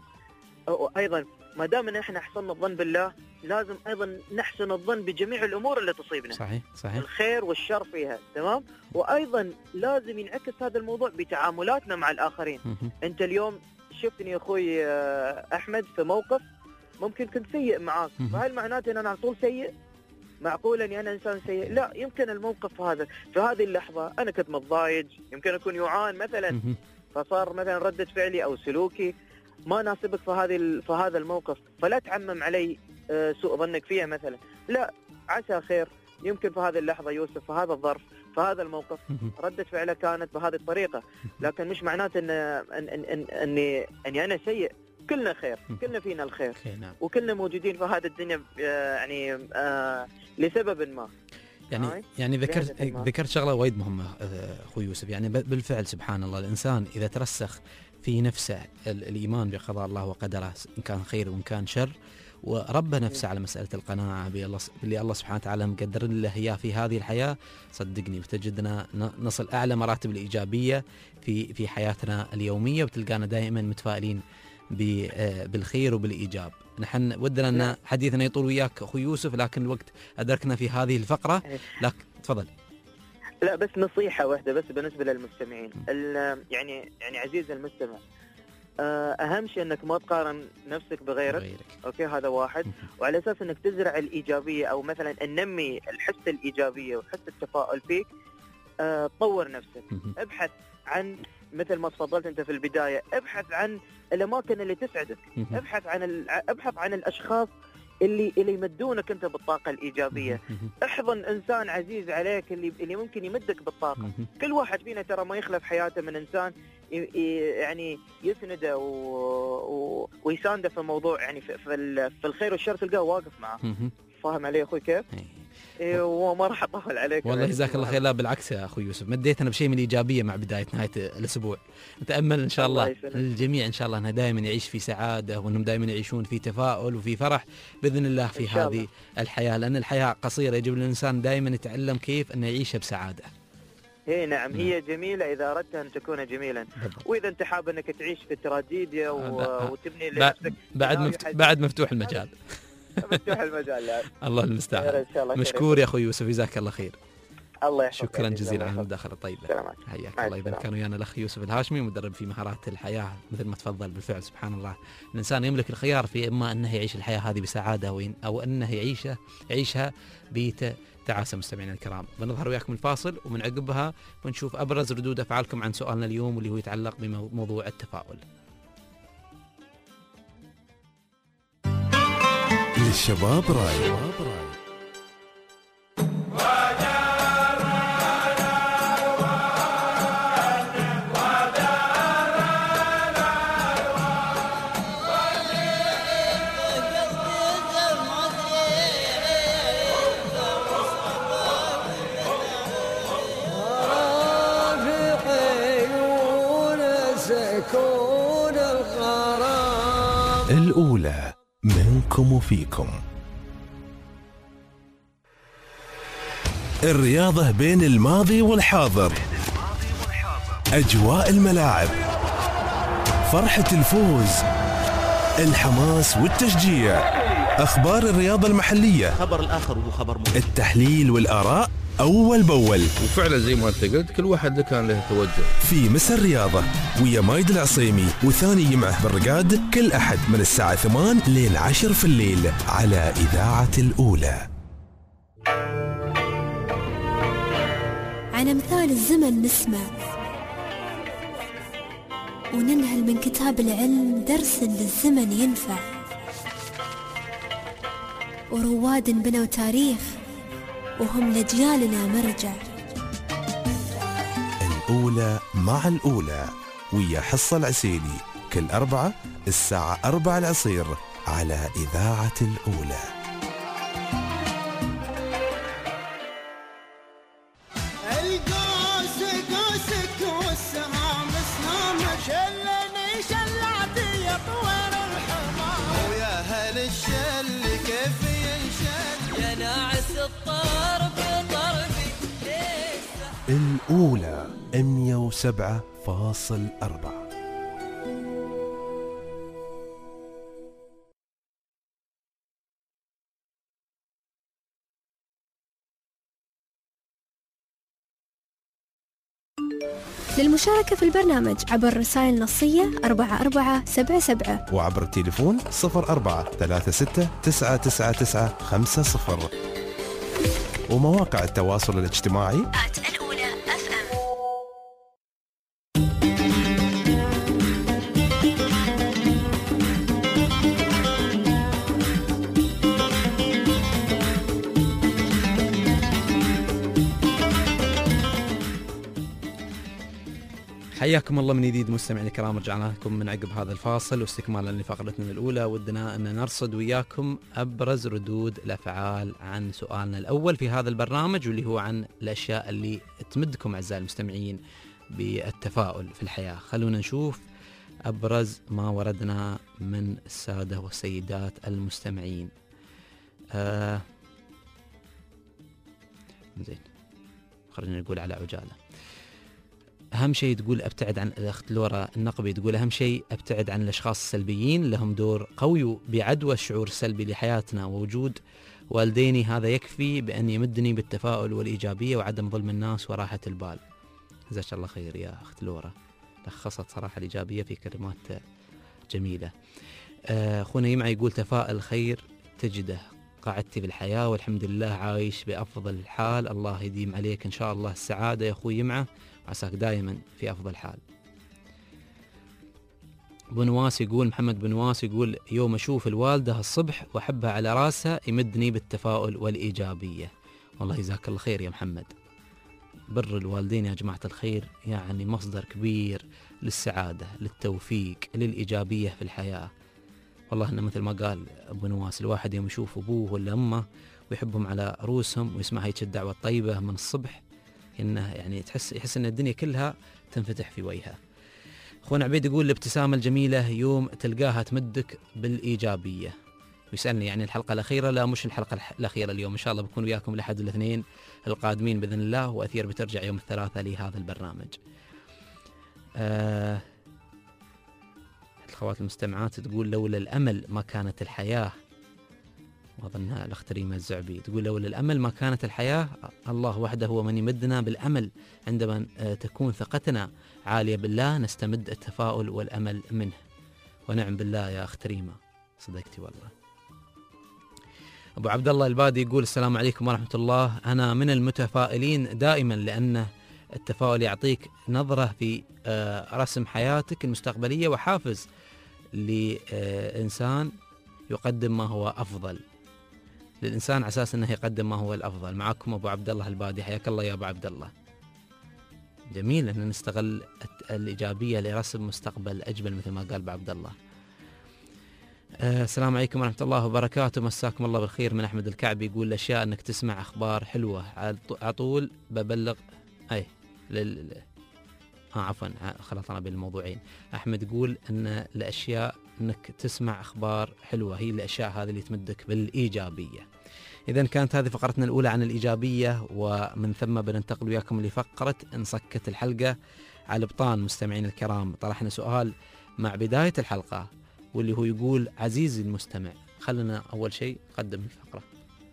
ايضا ما دام ان احنا احسننا الظن بالله لازم ايضا نحسن الظن بجميع الامور اللي تصيبنا، صحيح صحيح. الخير والشر فيها، تمام. وايضا لازم ينعكس هذا الموضوع بتعاملاتنا مع الاخرين. مهم. انت اليوم شفتني يا اخوي آه، احمد في موقف ممكن كنت سيء معاك، مهم. فهل معناته ان انا على طول سيء؟ معقول اني انا انسان سيء؟ لا، يمكن الموقف هذا في هذه اللحظه انا كنت متضايج، يمكن اكون يوعان مثلا، مهم. فصار مثلا ردة فعلي او سلوكي ما ناسبك في هذه ال- في هذا الموقف، فلا تعمم علي آه، سوء ظنك فيها مثلا، لا، عسى خير، يمكن في هذه اللحظه يوسف في هذا الظرف في هذا الموقف مهم. ردة فعله كانت بهذه الطريقه، لكن مش معناته ان ان ان ان اني اني انا سيء. كلنا خير، كلنا فينا الخير، أوكي، نعم. وكلنا موجودين في هذه الدنيا آه، يعني آه، لسبب ما. يعني هاي؟ يعني ذكرت بهدف ما. ذكرت شغله وايد مهمه آه، اخوي يوسف، يعني ب- بالفعل سبحان الله الانسان اذا ترسخ في نفسه ال- الايمان بقضاء الله وقدره ان كان خير وان كان شر، وربى نفسه على مساله القناعه بالله باللي الله سبحانه وتعالى مقدر له اياه في هذه الحياه، صدقني بتجدنا ن- نصل اعلى مراتب الايجابيه في في حياتنا اليوميه، وتلقانا دائما متفائلين ب- آه، بالخير وبالايجاب. نحن ودنا ان حديثنا يطول وياك اخوي يوسف، لكن الوقت ادركنا في هذه الفقره، لكن تفضل. لا، بس نصيحة واحدة بس بالنسبة للمستمعين، ال- يعني يعني عزيزي المستمع، آه، أهم شيء أنك ما تقارن نفسك بغيرك، غيرك. أوكي، هذا واحد، وعلى أساس أنك تزرع الإيجابية أو مثلا ننمي الحس الإيجابية وحس التفاؤل فيك، آه، طور نفسك، مهم. ابحث عن مثل ما تفضلت أنت في البداية، ابحث عن الأماكن اللي تسعدك، مهم. ابحث عن ال- ابحث عن الأشخاص اللي اللي يمدونك أنت بالطاقة الإيجابية، مهم. احضن انسان عزيز عليك اللي اللي ممكن يمدك بالطاقه. مهم. كل واحد فينا ترى ما يخلف حياته من انسان ي- ي- يعني يسنده و... و... ويسانده في موضوع، يعني في, في, ال... في الخير والشر تلقاه واقف معه. مهم. فاهم علي اخوي كيف؟ إيه. إيه، وما راح اطول عليك. والله جزاك الله خير. لا بالعكس يا اخوي يوسف، مديتنا بشيء من الايجابيه مع بدايه نهايه الاسبوع. نتامل ان شاء الله الله يسلمك. الجميع ان شاء الله انه دائما يعيش في سعاده، وانهم دائما يعيشون في تفاؤل وفي فرح باذن الله في إن شاء هذه الله. الحياه، لان الحياه قصيره، يجب الانسان دائما يتعلم كيف انه يعيشها بسعاده. هي نعم، هي جميلة إذا أردت أن تكون جميلا، بالضبط. وإذا أنت حاب أنك تعيش في التراجيديا و... آه، وتبني ب- لنفسك بعد سيناريو مفت... حزين، بعد مفتوح المجال. مفتوح المجال. لا. الله خير المستعان. إن شاء الله. خير. مشكور يا اخوي يوسف، جزاك الله خير. الله يحفظك. شكرا عزيزي، جزيلا الله على يحفظك. المداخله الطيبه. سلامات. حياك مع الله. اذا السلامة. كان ويانا الاخ يوسف الهاشمي، مدرب في مهارات الحياه، مثل ما تفضل بالفعل سبحان الله. الانسان يملك الخيار في اما انه يعيش الحياه هذه بسعاده، وين او انه يعيشها يعيشها بت تعاسة مستمعينا الكرام. بنظهر وياكم الفاصل ومن عقبها بنشوف أبرز ردود أفعالكم عن سؤالنا اليوم واللي هو يتعلق بموضوع التفاؤل. للشباب راي. الأولى منكم وفيكم. الرياضة بين الماضي والحاضر، أجواء الملاعب، فرحة الفوز، الحماس والتشجيع، أخبار الرياضة المحلية، خبر الآخر وهو خبر مهم، التحليل والآراء أول بأول. وفعلا زي ما أنت قلت كل واحد كان له توجه. في مسا الرياضة ويا مايد العصيمي وثاني يمعه بالرقاد كل أحد من الساعة ثمان لين عشر في الليل على إذاعة الأولى. عن أمثال الزمن نسمع وننهل من كتاب العلم درس للزمن ينفع، ورواد بنوا تاريخ وهم لأجيالنا مرجع. الأولى مع الأولى ويا حصة العسيلي كل أربعة الساعة أربعة العصير على إذاعة الأولى. القوس قوسك والسهام سهامك، شلني شلعتي يا طوير الحمام، ويا هل الشل كيف ينشل يا ناعس الطرب طربي. الأولى مية وسبعة فاصل أربعة. للمشاركة في البرنامج عبر رسائل نصية أربعة أربعة سبعة سبعة وعبر التليفون صفر أربعة ثلاثة ستة تسعة تسعة تسعة خمسة صفر ومواقع التواصل الاجتماعي الأولى أف أم. حياكم الله من جديد مستمعينا الكرام. رجعنا لكم من عقب هذا الفاصل واستكمالا لفقرتنا الأولى، ودنا أن نرصد وياكم أبرز ردود الأفعال عن سؤالنا الأول في هذا البرنامج، واللي هو عن الأشياء اللي تمدكم أعزائي المستمعين بالتفاؤل في الحياة. خلونا نشوف أبرز ما وردنا من السادة والسيدات المستمعين. آه زين، خلينا نقول على عجالة. أهم شيء تقول أبتعد عن الأخت لورا النقبي، تقول أهم شيء أبتعد عن الأشخاص السلبيين، لهم دور قوي بعدوى الشعور السلبي لحياتنا، ووجود والديني هذا يكفي بأن يمدني بالتفاؤل والإيجابية وعدم ظلم الناس وراحة البال. جزاك الله خير يا أخت لورا، لخصت صراحة الإيجابية في كلمات جميلة. أخونا يمع يقول تفاءل خير تجده، قاعدتي بالحياة والحمد لله عايش بأفضل الحال، الله يديم عليك إن شاء الله السعادة يا أخوي يمعة، عساك دائما في أفضل حال. بنواس يقول محمد بنواس يقول يوم أشوف الوالدة الصبح وأحبها على راسها يمدني بالتفاؤل والإيجابية. والله جزاك الله خير يا محمد. بر الوالدين يا جماعة الخير يعني مصدر كبير للسعادة، للتوفيق، للإيجابية في الحياة. والله إنه مثل ما قال أبو نواس، الواحد يوم يشوف أبوه ولا أمه ويحبهم على رؤوسهم ويسمع هيك الدعوة الطيبة من الصبح، إنه يعني تحس يحس إن الدنيا كلها تنفتح في وجهه. أخونا عبيد يقول الابتسامة الجميلة يوم تلقاها تمدك بالإيجابية. ويسألني يعني الحلقة الأخيرة، لا مش الحلقة الأخيرة اليوم، إن شاء الله بكون وياكم لحد الاثنين القادمين بإذن الله، وأثير بترجع يوم الثلاثاء لهذا البرنامج. آه الأخوات المستمعات تقول لولا الأمل ما كانت الحياة، وأظنها الأخت ريما الزعبي تقول لولا الأمل ما كانت الحياة، الله وحده هو من يمدنا بالأمل، عندما تكون ثقتنا عالية بالله نستمد التفاؤل والأمل منه. ونعم بالله يا أخت ريما، صدقتي والله. أبو عبد الله البادي يقول السلام عليكم ورحمة الله. أنا من المتفائلين دائما، لأن التفاؤل يعطيك نظرة في رسم حياتك المستقبلية وحافز لإنسان يقدم ما هو أفضل للإنسان على أساس أنه يقدم ما هو الأفضل. معكم أبو عبد الله البادي، حياك الله يا أبو عبد الله. جميل أن نستغل الإيجابية لرسم مستقبل أجمل مثل ما قال أبو عبد الله. أه السلام عليكم ورحمة الله وبركاته، مساكم الله بالخير. من أحمد الكعبي يقول الأشياء أنك تسمع أخبار حلوة على طول ببلغ أي لل آه عفوا خلطنا بالموضوعين. أحمد يقول أن الأشياء أنك تسمع أخبار حلوة هي الأشياء هذه اللي تمدك بالإيجابية. إذن كانت هذه فقرتنا الأولى عن الإيجابية، ومن ثم بننتقل وياكم لفقرة انصكت الحلقة على الابطان. مستمعين الكرام، طرحنا سؤال مع بداية الحلقة واللي هو يقول عزيزي المستمع. خلنا أول شيء نقدم الفقرة.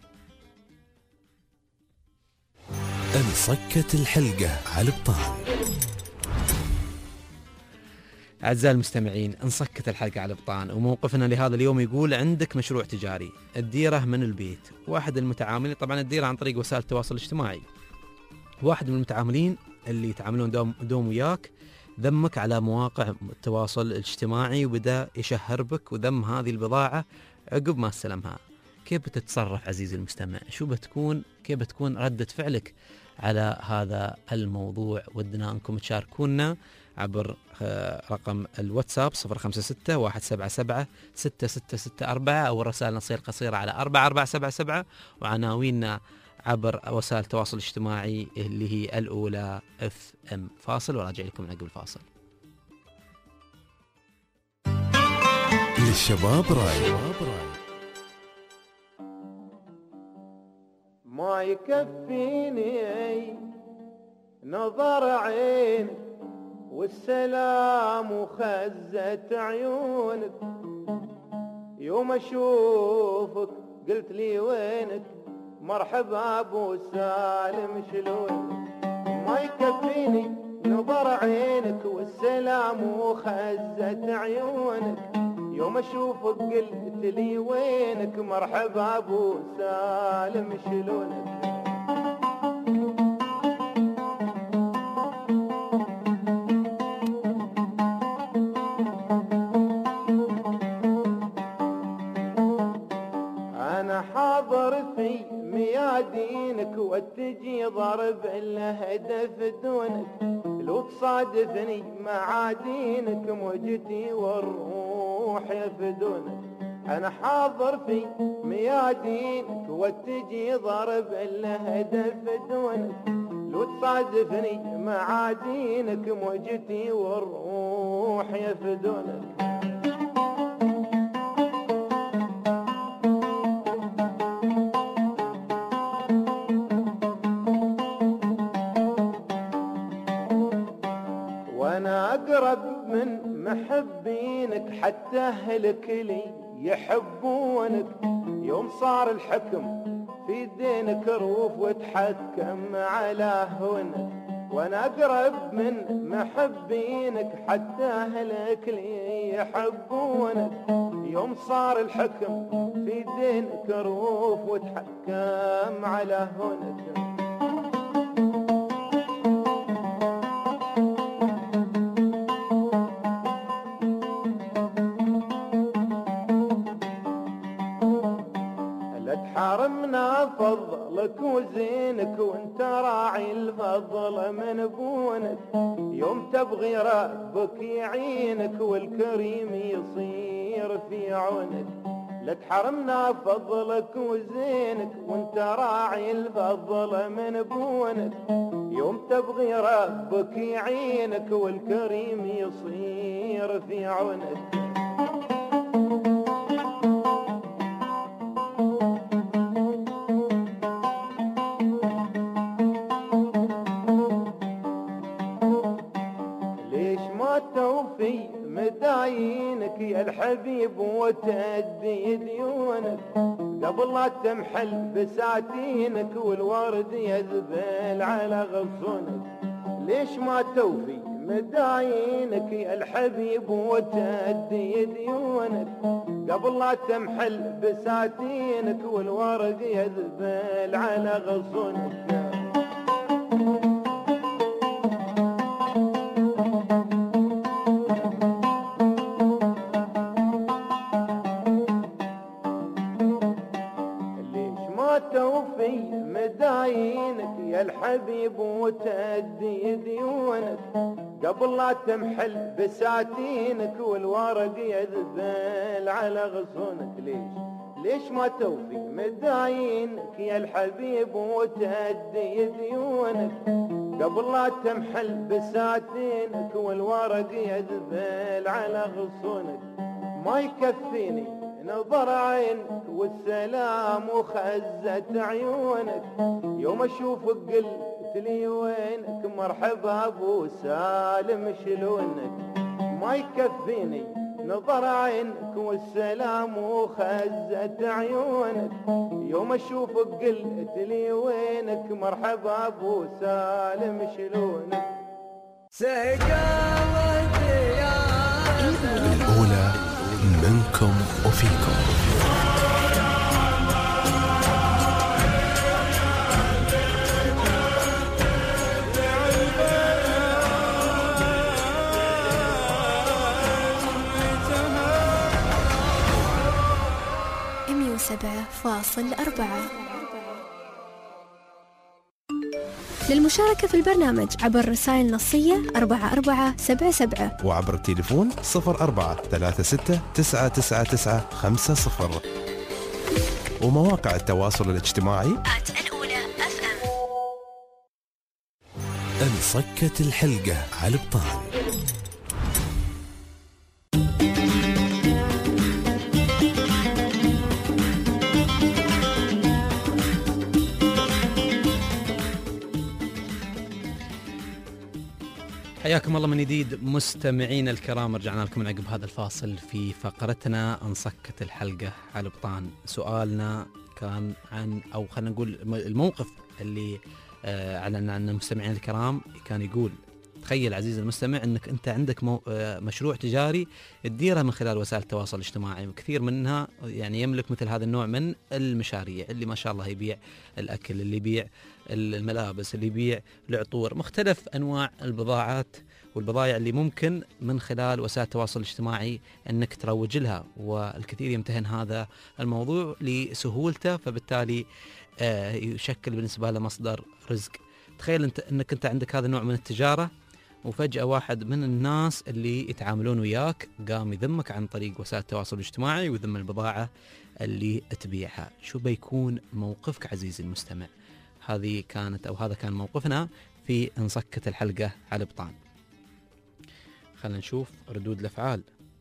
انصكت الحلقة على الابطان. أعزائي المستمعين، انصكت الحلقة على الابطان، وموقفنا لهذا اليوم يقول عندك مشروع تجاري، الديرة من البيت. واحد المتعاملين، طبعا الديرة عن طريق وسائل التواصل الاجتماعي، واحد من المتعاملين اللي يتعاملون دوم, دوم وياك ذمك على مواقع التواصل الاجتماعي وبدأ يشهر بك وذم هذه البضاعة عقب ما استلمها. كيف بتتصرف عزيزي المستمع؟ شو بتكون كيف بتكون ردة فعلك على هذا الموضوع؟ ودنا أنكم تشاركونا عبر رقم الواتساب صفر خمسة ستة واحد سبعة سبعة ستة ستة ستة أربعة، أو الرسائل نصير قصيرة على أربعة أربعة سبعة سبعة، وعناويننا عبر وسائل التواصل الاجتماعي اللي هي الأولى اف ام. فاصل وراجع لكم من عقب الفاصل. للشباب راي. ما يكفيني نظر عينك والسلام وخزة عيونك، يوم اشوفك قلت لي وينك، مرحبا ابو سالم شلونك. ما يكفيني نظر عينك والسلام وخزة عيونك، يوم اشوفك قلت لي وينك، مرحبا ابو سالم شلونك. انا حاضر في ميادينك واتجي ضرب الهدف دونك، لو تصادفني معادينك موجتي والروح يفدونك. انا حاضر في ميادينك واتجي ضرب الهدف دونك، لو تصادفني معادينك موجتي والروح يفدونك. أقرب من محبينك حتى أهلك لي يحبونك، يوم صار الحكم في دينك روف وتحكم على هونك. وأنا أقرب من محبينك حتى أهلك لي يحبونك، يوم صار الحكم في دينك روف وتحكم على هونك. حرمنا فضلك وزينك وانت راعي الفضل من بونك، يوم تبغي ربك يعينك والكريم يصير في عونك. لك حرمنا فضلك وزينك وانت راعي الفضل من بونك، يوم تبغي ربك يعينك والكريم يصير في عونك. في مداينك يا الحبيب وتأدي ديونك، قبل لا تمحل بساتينك والورد يذبل على غصونك. ليش ما توفي مداينك يا الحبيب وتأدي ديونك قبل لا تمحل بساتينك والورق يذبل على غصنك. توفي مداينك يا الحبيب وتأدي ديونك قبل لا تمحل بساتينك والورق يذبل على غصونك. ليش ليش ما توفي مداينك يا الحبيب وتأدي ديونك قبل لا تمحل بساتينك والورق يذبل على غصونك. ما يكفيني نظر عينك والسلام وخزت عيونك يوم اشوفك قلت لي وينك مرحبا ابو سالم شلونك. ما يكفيني نظر عينك والسلام وخزت عيونك يوم اشوفك قلت لي وينك مرحبا ابو سالم شلونك. سقاوة يا الأولى منكم وفيكم. مية وسبعة فاصل أربعة. للمشاركة في البرنامج عبر رسائل نصية أربعة أربعة سبعة سبعة وعبر التليفون صفر أربعة ثلاثة ستة تسعة تسعة تسعة خمسة صفر ومواقع التواصل الاجتماعي الأولى أف أم. انصكت الحلقة على البطال. حياكم الله من جديد مستمعين الكرام. رجعنا لكم من عقب هذا الفاصل في فقرتنا انصكت الحلقة على البطان. سؤالنا كان عن او خلينا نقول الموقف اللي اعلنا عنه المستمعين الكرام. كان يقول تخيل عزيزي المستمع انك انت عندك مو مشروع تجاري تديره من خلال وسائل التواصل الاجتماعي، وكثير منها يعني يملك مثل هذا النوع من المشاريع اللي ما شاء الله يبيع الاكل، اللي يبيع الملابس، اللي يبيع العطور، مختلف انواع البضاعات والبضائع اللي ممكن من خلال وسائل التواصل الاجتماعي انك تروج لها. والكثير يمتهن هذا الموضوع لسهولته، فبالتالي يشكل بالنسبه له مصدر رزق. تخيل انت انك انت عندك هذا النوع من التجاره، وفجأة واحد من الناس اللي يتعاملون وياك قام يذمك عن طريق وسائل التواصل الاجتماعي ويذم البضاعة اللي تبيعها. شو بيكون موقفك عزيزي المستمع؟ هذه كانت أو هذا كان موقفنا في انصكت الحلقة على البطان. خلينا نشوف ردود الأفعال.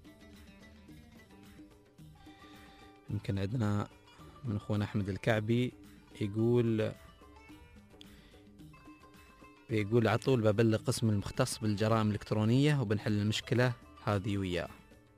يمكن عندنا من أخونا أحمد الكعبي يقول بيقول على طول ببلغ قسم المختص بالجرائم الإلكترونية وبنحل المشكلة هذه وياه،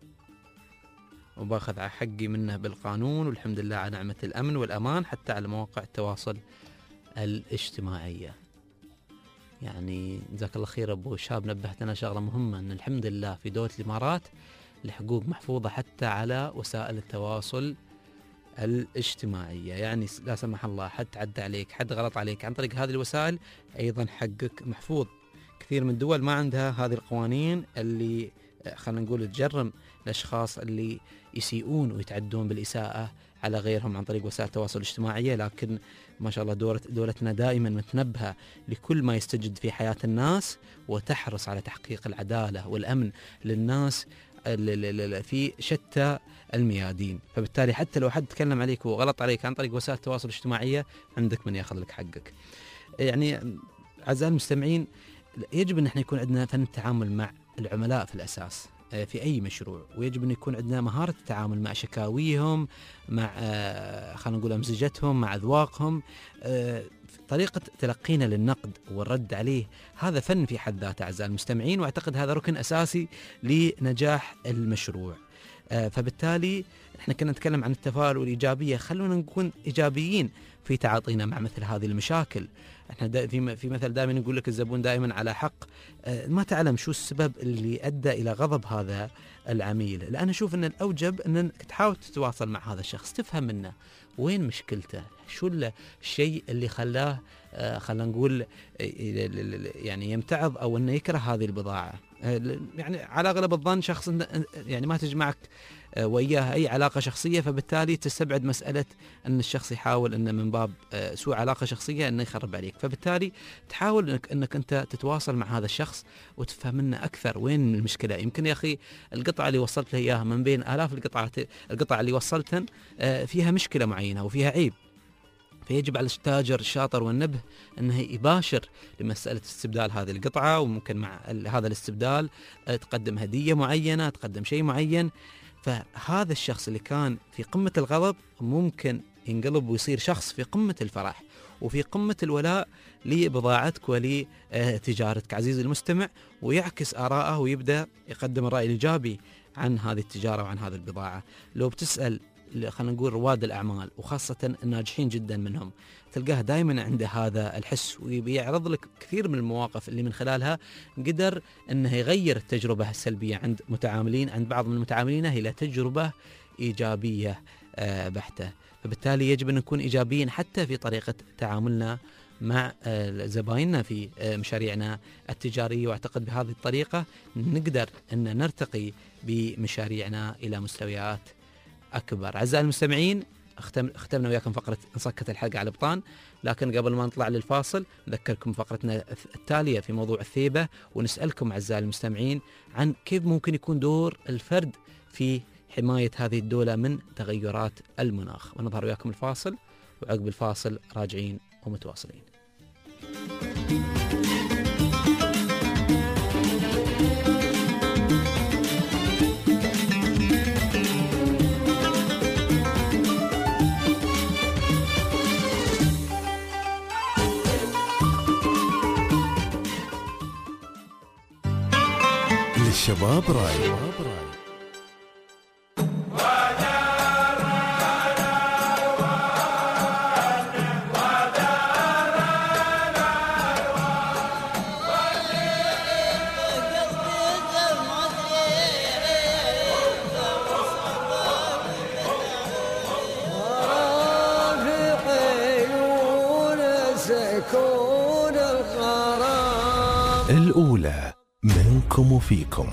وباخذ على حقي منه بالقانون، والحمد لله على نعمة الأمن والأمان حتى على مواقع التواصل الاجتماعية. يعني جزاك الله خير أبو شاب، نبهتنا شغلة مهمة أن الحمد لله في دولة الإمارات الحقوق محفوظة حتى على وسائل التواصل الاجتماعية. يعني لا سمح الله حد تعدى عليك، حد غلط عليك عن طريق هذه الوسائل، أيضا حقك محفوظ. كثير من الدول ما عندها هذه القوانين اللي خلينا نقول تجرم الأشخاص اللي يسيئون ويتعدون بالإساءة على غيرهم عن طريق وسائل التواصل الاجتماعية. لكن ما شاء الله دولة دولتنا دائما متنبهة لكل ما يستجد في حياة الناس، وتحرص على تحقيق العدالة والأمن للناس في شتى الميادين. فبالتالي حتى لو حد تكلم عليك وغلط عليك عن طريق وسائل التواصل الاجتماعية عندك من ياخذ لك حقك. يعني أعزائي المستمعين، يجب أن احنا يكون عندنا فن التعامل مع العملاء في الأساس في أي مشروع، ويجب أن يكون عندنا مهارة التعامل مع شكاويهم، مع خلينا نقول أمزجتهم، مع أذواقهم، طريقة تلقينا للنقد والرد عليه. هذا فن في حد ذاته أعزائي المستمعين، وأعتقد هذا ركن أساسي لنجاح المشروع. فبالتالي احنا كنا نتكلم عن التفاؤل والإيجابية، خلونا نكون إيجابيين في تعاطينا مع مثل هذه المشاكل. احنا دا في في مثل دائما يقول لك الزبون دائما على حق. ما تعلم شو السبب اللي ادى الى غضب هذا العميل. الان اشوف ان الاوجب انك تحاول تتواصل مع هذا الشخص، تفهم منه وين مشكلته، شو الشيء اللي خلاه خلينا نقول يعني يمتعض او انه يكره هذه البضاعه. يعني على اغلب الظن شخص يعني ما تجمعك وياه اي علاقه شخصيه، فبالتالي تستبعد مساله ان الشخص يحاول انه من باب سوء علاقه شخصيه انه يخرب عليك. فبالتالي تحاول انك انك انت تتواصل مع هذا الشخص وتفهم منه اكثر وين المشكله. يمكن يا اخي القطعه اللي وصلت له اياها من بين الاف القطعات القطع اللي وصلتن فيها مشكله معينه وفيها عيب، فيجب على التاجر الشاطر والنبه أنه يباشر لمسألة استبدال هذه القطعة، وممكن مع هذا الاستبدال تقدم هدية معينة، تقدم شيء معين. فهذا الشخص اللي كان في قمة الغضب ممكن ينقلب ويصير شخص في قمة الفرح وفي قمة الولاء لبضاعتك ولتجارتك عزيزي المستمع، ويعكس آراءه ويبدأ يقدم الرأي الإيجابي عن هذه التجارة وعن هذه البضاعة. لو بتسأل خلينا نقول رواد الأعمال وخاصة الناجحين جدا منهم، تلقاه دائما عنده هذا الحس ويعرض لك كثير من المواقف اللي من خلالها قدر أنه يغير التجربة السلبية عند متعاملين عند بعض من المتعاملين إلى تجربة إيجابية بحتة. فبالتالي يجب أن نكون إيجابيين حتى في طريقة تعاملنا مع زبائننا في مشاريعنا التجارية، واعتقد بهذه الطريقة نقدر أن نرتقي بمشاريعنا إلى مستويات أكبر. أعزائي المستمعين، اختم اختمنا وياكم فقرة نسكت الحلقة على البطان، لكن قبل ما نطلع للفاصل نذكركم فقرتنا التالية في موضوع الثيبة، ونسألكم أعزائي المستمعين عن كيف ممكن يكون دور الفرد في حماية هذه الدولة من تغيرات المناخ. ونظهر وياكم الفاصل، وعقب الفاصل راجعين ومتواصلين. للشباب راي. الأولى منكم وفيكم.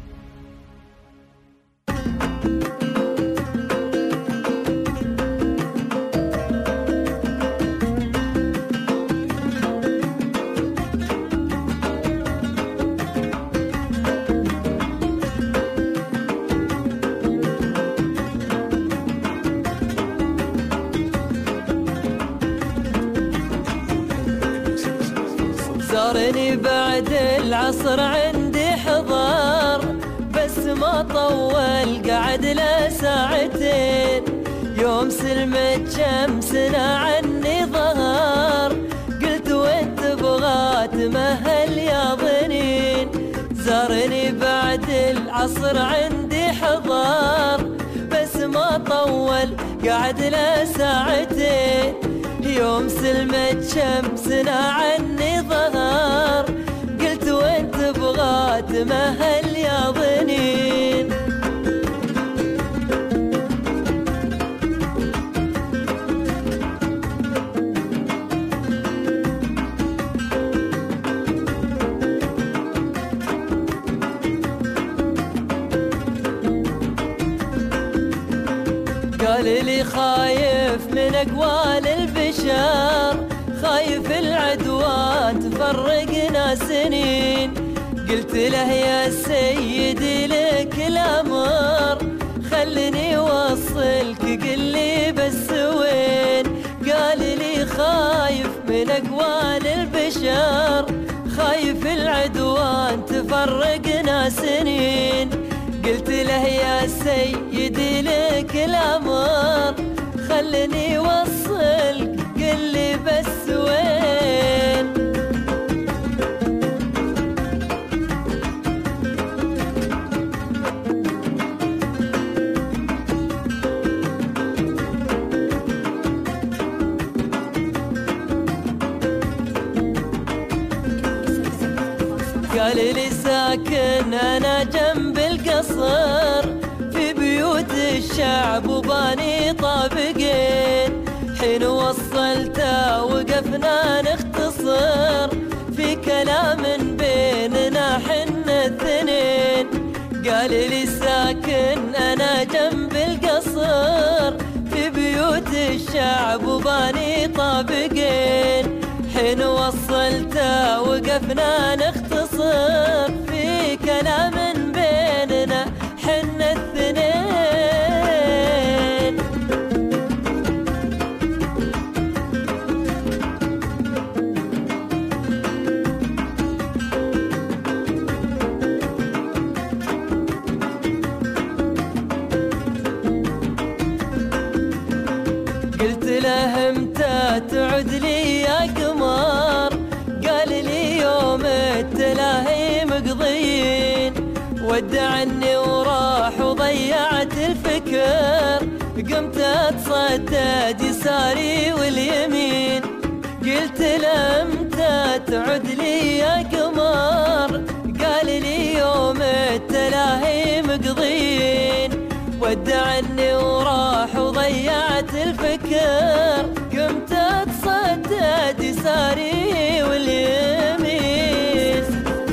زارني بعد العصر عندي حضار، بس ما طول قعد له ساعتين، يوم سلمت شمسنا عني ظهر، قلت وين تبغى تمهل يا ظنين. زارني بعد العصر عندي حضار، بس ما طول قعد له ساعتين، يوم سلمت شمسنا عني ظهر، قلت وين تبغى تمهل يا ظنين. قال لي خايف من أقوال البشر، خايف العدوان تفرقنا سنين، قلت له يا سيدي لك الأمر، خلني وصلك قل لي بس وين. قال لي خايف من أقوال البشر، خايف العدوان تفرقنا سنين، قلت له يا سيدي لك الأمر، خلني وصلك قل لي بس وين. ساكن أنا جنب القصر في بيوت الشعب وباني طابقين. حين وصلته وقفنا نختصر في كلام بيننا حنا الاثنين. قال لي ساكن أنا جنب القصر في بيوت الشعب وباني طابقين. حين وصلته وقفنا نختصر في كلام بيننا حنا الاثنين. قلت له امتى تعود لي يا قمر؟ قال لي يوم التلاهي مقضيين. ودعني وراح وضيعت الفكر، قمت اتصدد يساري واليمين. قلت له امتى تعود لي يا قمر؟ قال لي يوم التلاهي مقضيين. ودعني وراح وضيعت الفكر، قمت اتصدد يساري واليمين.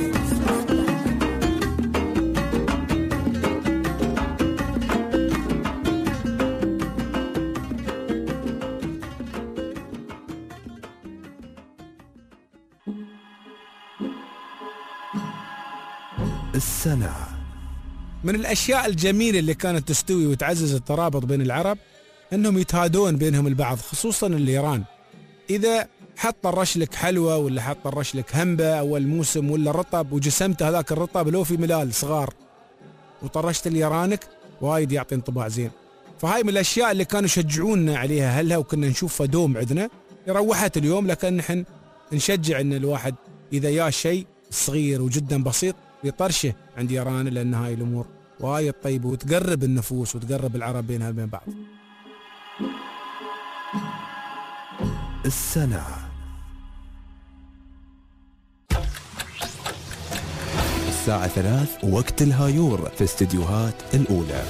السنة. من الأشياء الجميلة اللي كانت تستوي وتعزز الترابط بين العرب أنهم يتهادون بينهم البعض، خصوصا الإيران. إذا حط طرش لك حلوى ولا حط طرش لك همبة أول موسم ولا رطب وجسمت هذاك الرطب لو في ملال صغار وطرشت اليرانك وايد يعطي انطباع زين. فهاي من الأشياء اللي كانوا يشجعوننا عليها هلها، وكنا نشوفها دوم عندنا. روحت اليوم، لكن نحن نشجع أن الواحد إذا يا شيء صغير وجدا بسيط يطرشه عند يران، لأن هاي الأمور وايد طيبة وتقرب النفوس وتقرب العرب بينها وبين بعض. السنة. الساعة ثلاث وقت الهايور في استديوهات الأولى.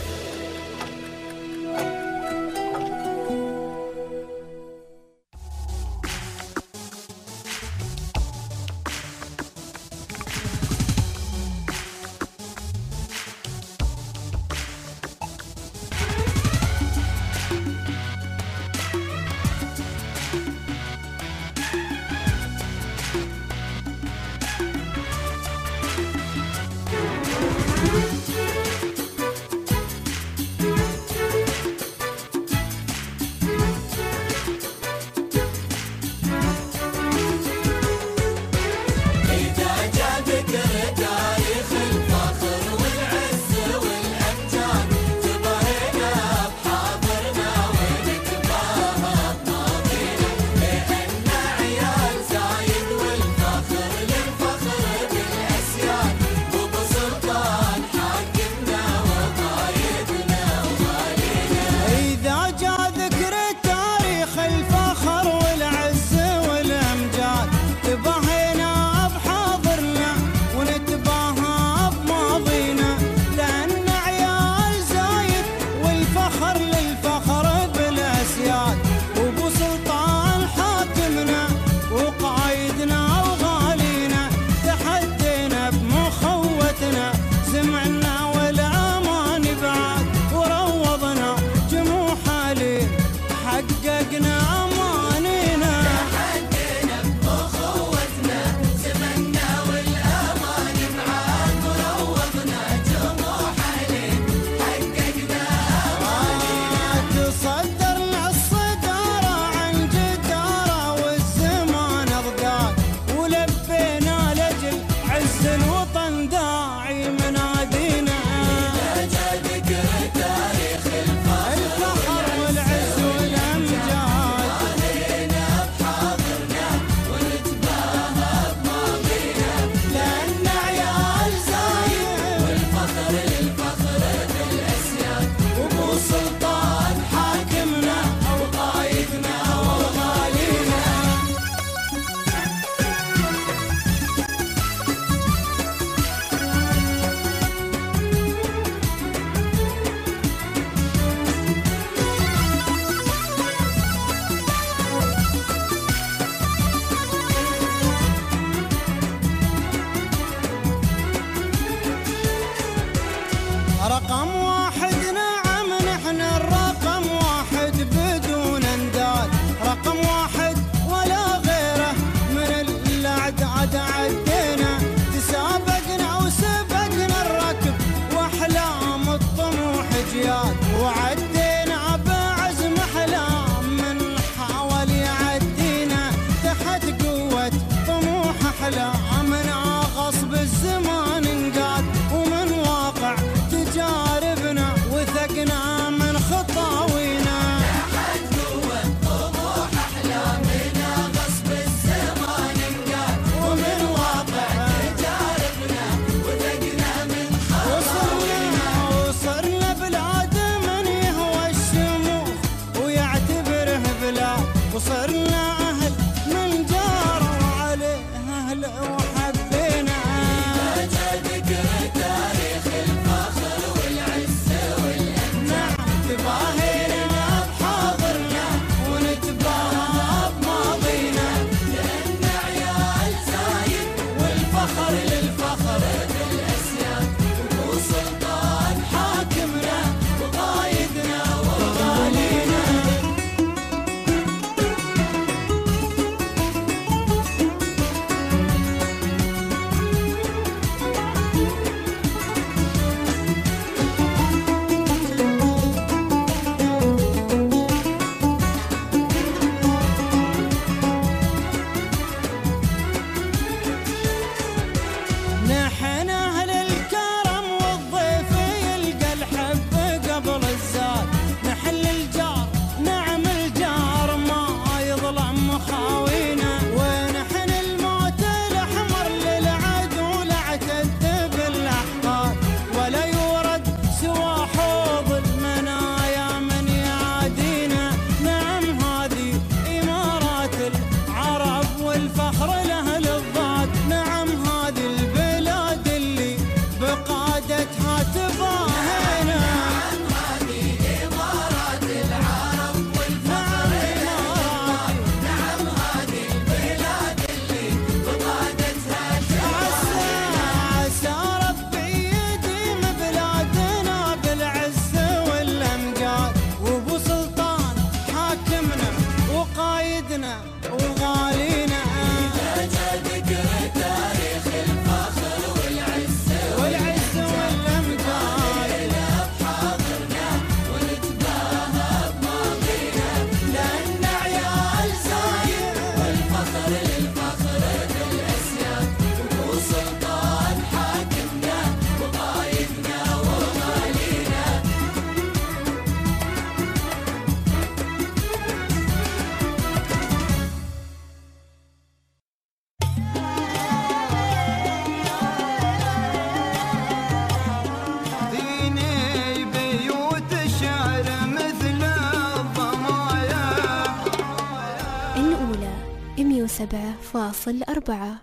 وسبعة فاصل أربعة.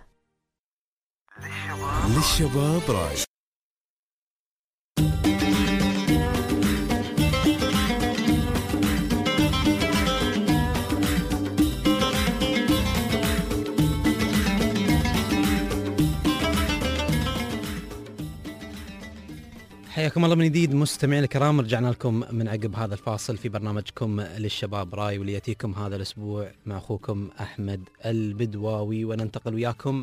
للشباب راي. حياكم الله من جديد مستمعين الكرام، رجعنا لكم من عقب هذا الفاصل في برنامجكم للشباب راي، واللي ياتيكم هذا الاسبوع مع اخوكم احمد البدواوي، وننتقل وياكم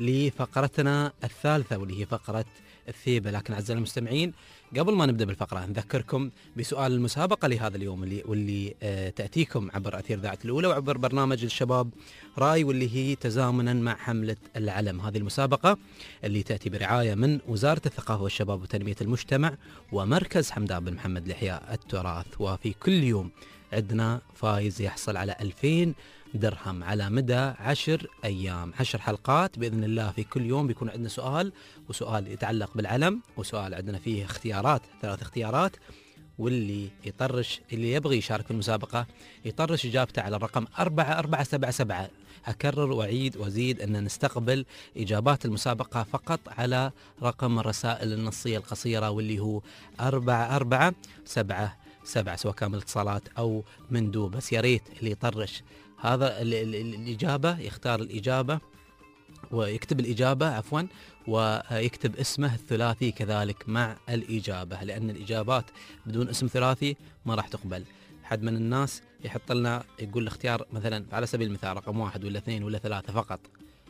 لفقرتنا الثالثه واللي هي فقره الثيبه. لكن اعزائي المستمعين قبل ما نبدا بالفقره نذكركم بسؤال المسابقه لهذا اليوم اللي واللي آه تاتيكم عبر اثير اذاعه الاولى وعبر برنامج الشباب راي، واللي هي تزامنا مع حمله العلم. هذه المسابقه اللي تاتي برعايه من وزاره الثقافه والشباب وتنميه المجتمع ومركز حمدان بن محمد لاحياء التراث. وفي كل يوم عندنا فايز يحصل على ألفين درهم على مدى عشر أيام، عشر حلقات بإذن الله. في كل يوم بيكون عندنا سؤال، وسؤال يتعلق بالعلم، وسؤال عندنا فيه اختيارات، ثلاث اختيارات، واللي يطرش اللي يبغي يشارك في المسابقة يطرش إجابته على الرقم أربعة أربعة سبعة سبعة. أكرر وأعيد وأزيد أن نستقبل إجابات المسابقة فقط على رقم الرسائل النصية القصيرة، واللي هو أربعة أربعة سبعة سبعة، سواء كان بالاتصالات أو مندوب. بس يا ريت اللي يطرش هذا الإجابة يختار الإجابة ويكتب الإجابة عفوا ويكتب اسمه الثلاثي كذلك مع الإجابة، لأن الإجابات بدون اسم ثلاثي ما راح تقبل. حد من الناس يحط لنا يقول الاختيار مثلا على سبيل المثال رقم واحد ولا اثنين ولا ثلاثة فقط،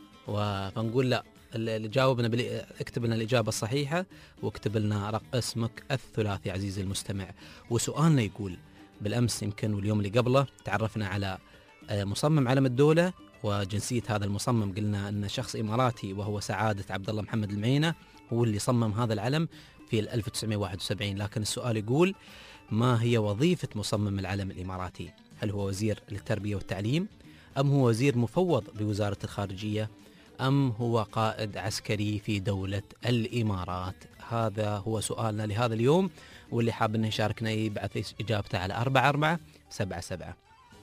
فنقول لا، اللي جاوبنا بلي... اكتب لنا الإجابة الصحيحة واكتب لنا رق اسمك الثلاثي عزيزي المستمع. وسؤالنا يقول بالأمس يمكن واليوم اللي قبله تعرفنا على مصمم علم الدولة وجنسية هذا المصمم، قلنا أن شخص إماراتي وهو سعادة عبد الله محمد المعينة هو اللي صمم هذا العلم في ألف وتسعمائة وواحد وسبعين. لكن السؤال يقول ما هي وظيفة مصمم العلم الإماراتي؟ هل هو وزير للتربية والتعليم، أم هو وزير مفوض بوزارة الخارجية، أم هو قائد عسكري في دولة الإمارات؟ هذا هو سؤالنا لهذا اليوم، واللي حاب أنه يشاركنا يبعث إجابته على أربعة أربعة سبعة سبعة.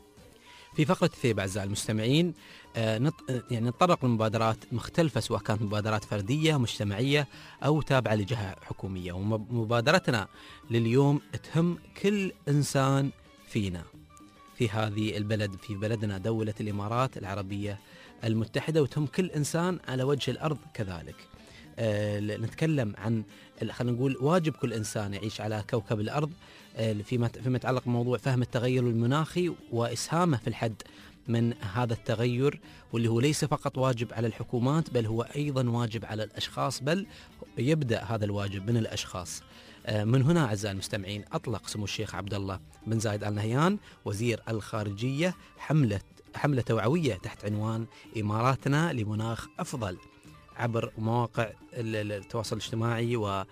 في فقرة الثيبة أعزائي المستمعين آه نط... يعني نتطرق لمبادرات مختلفة، سواء كانت مبادرات فردية مجتمعية أو تابعة لجهة حكومية. ومبادرتنا لليوم تهم كل إنسان فينا في هذه البلد، في بلدنا دولة الإمارات العربية المتحدة، وتهم كل إنسان على وجه الأرض كذلك. آه نتكلم عن خلينا نقول واجب كل إنسان يعيش على كوكب الأرض فيما فيما يتعلق بموضوع فهم التغير المناخي وإسهامه في الحد من هذا التغير، واللي هو ليس فقط واجب على الحكومات بل هو أيضا واجب على الأشخاص، بل يبدأ هذا الواجب من الأشخاص. من هنا أعزائي المستمعين أطلق سمو الشيخ عبد الله بن زايد آل نهيان وزير الخارجية حملة حملة توعوية تحت عنوان إماراتنا لمناخ أفضل عبر مواقع التواصل الاجتماعي،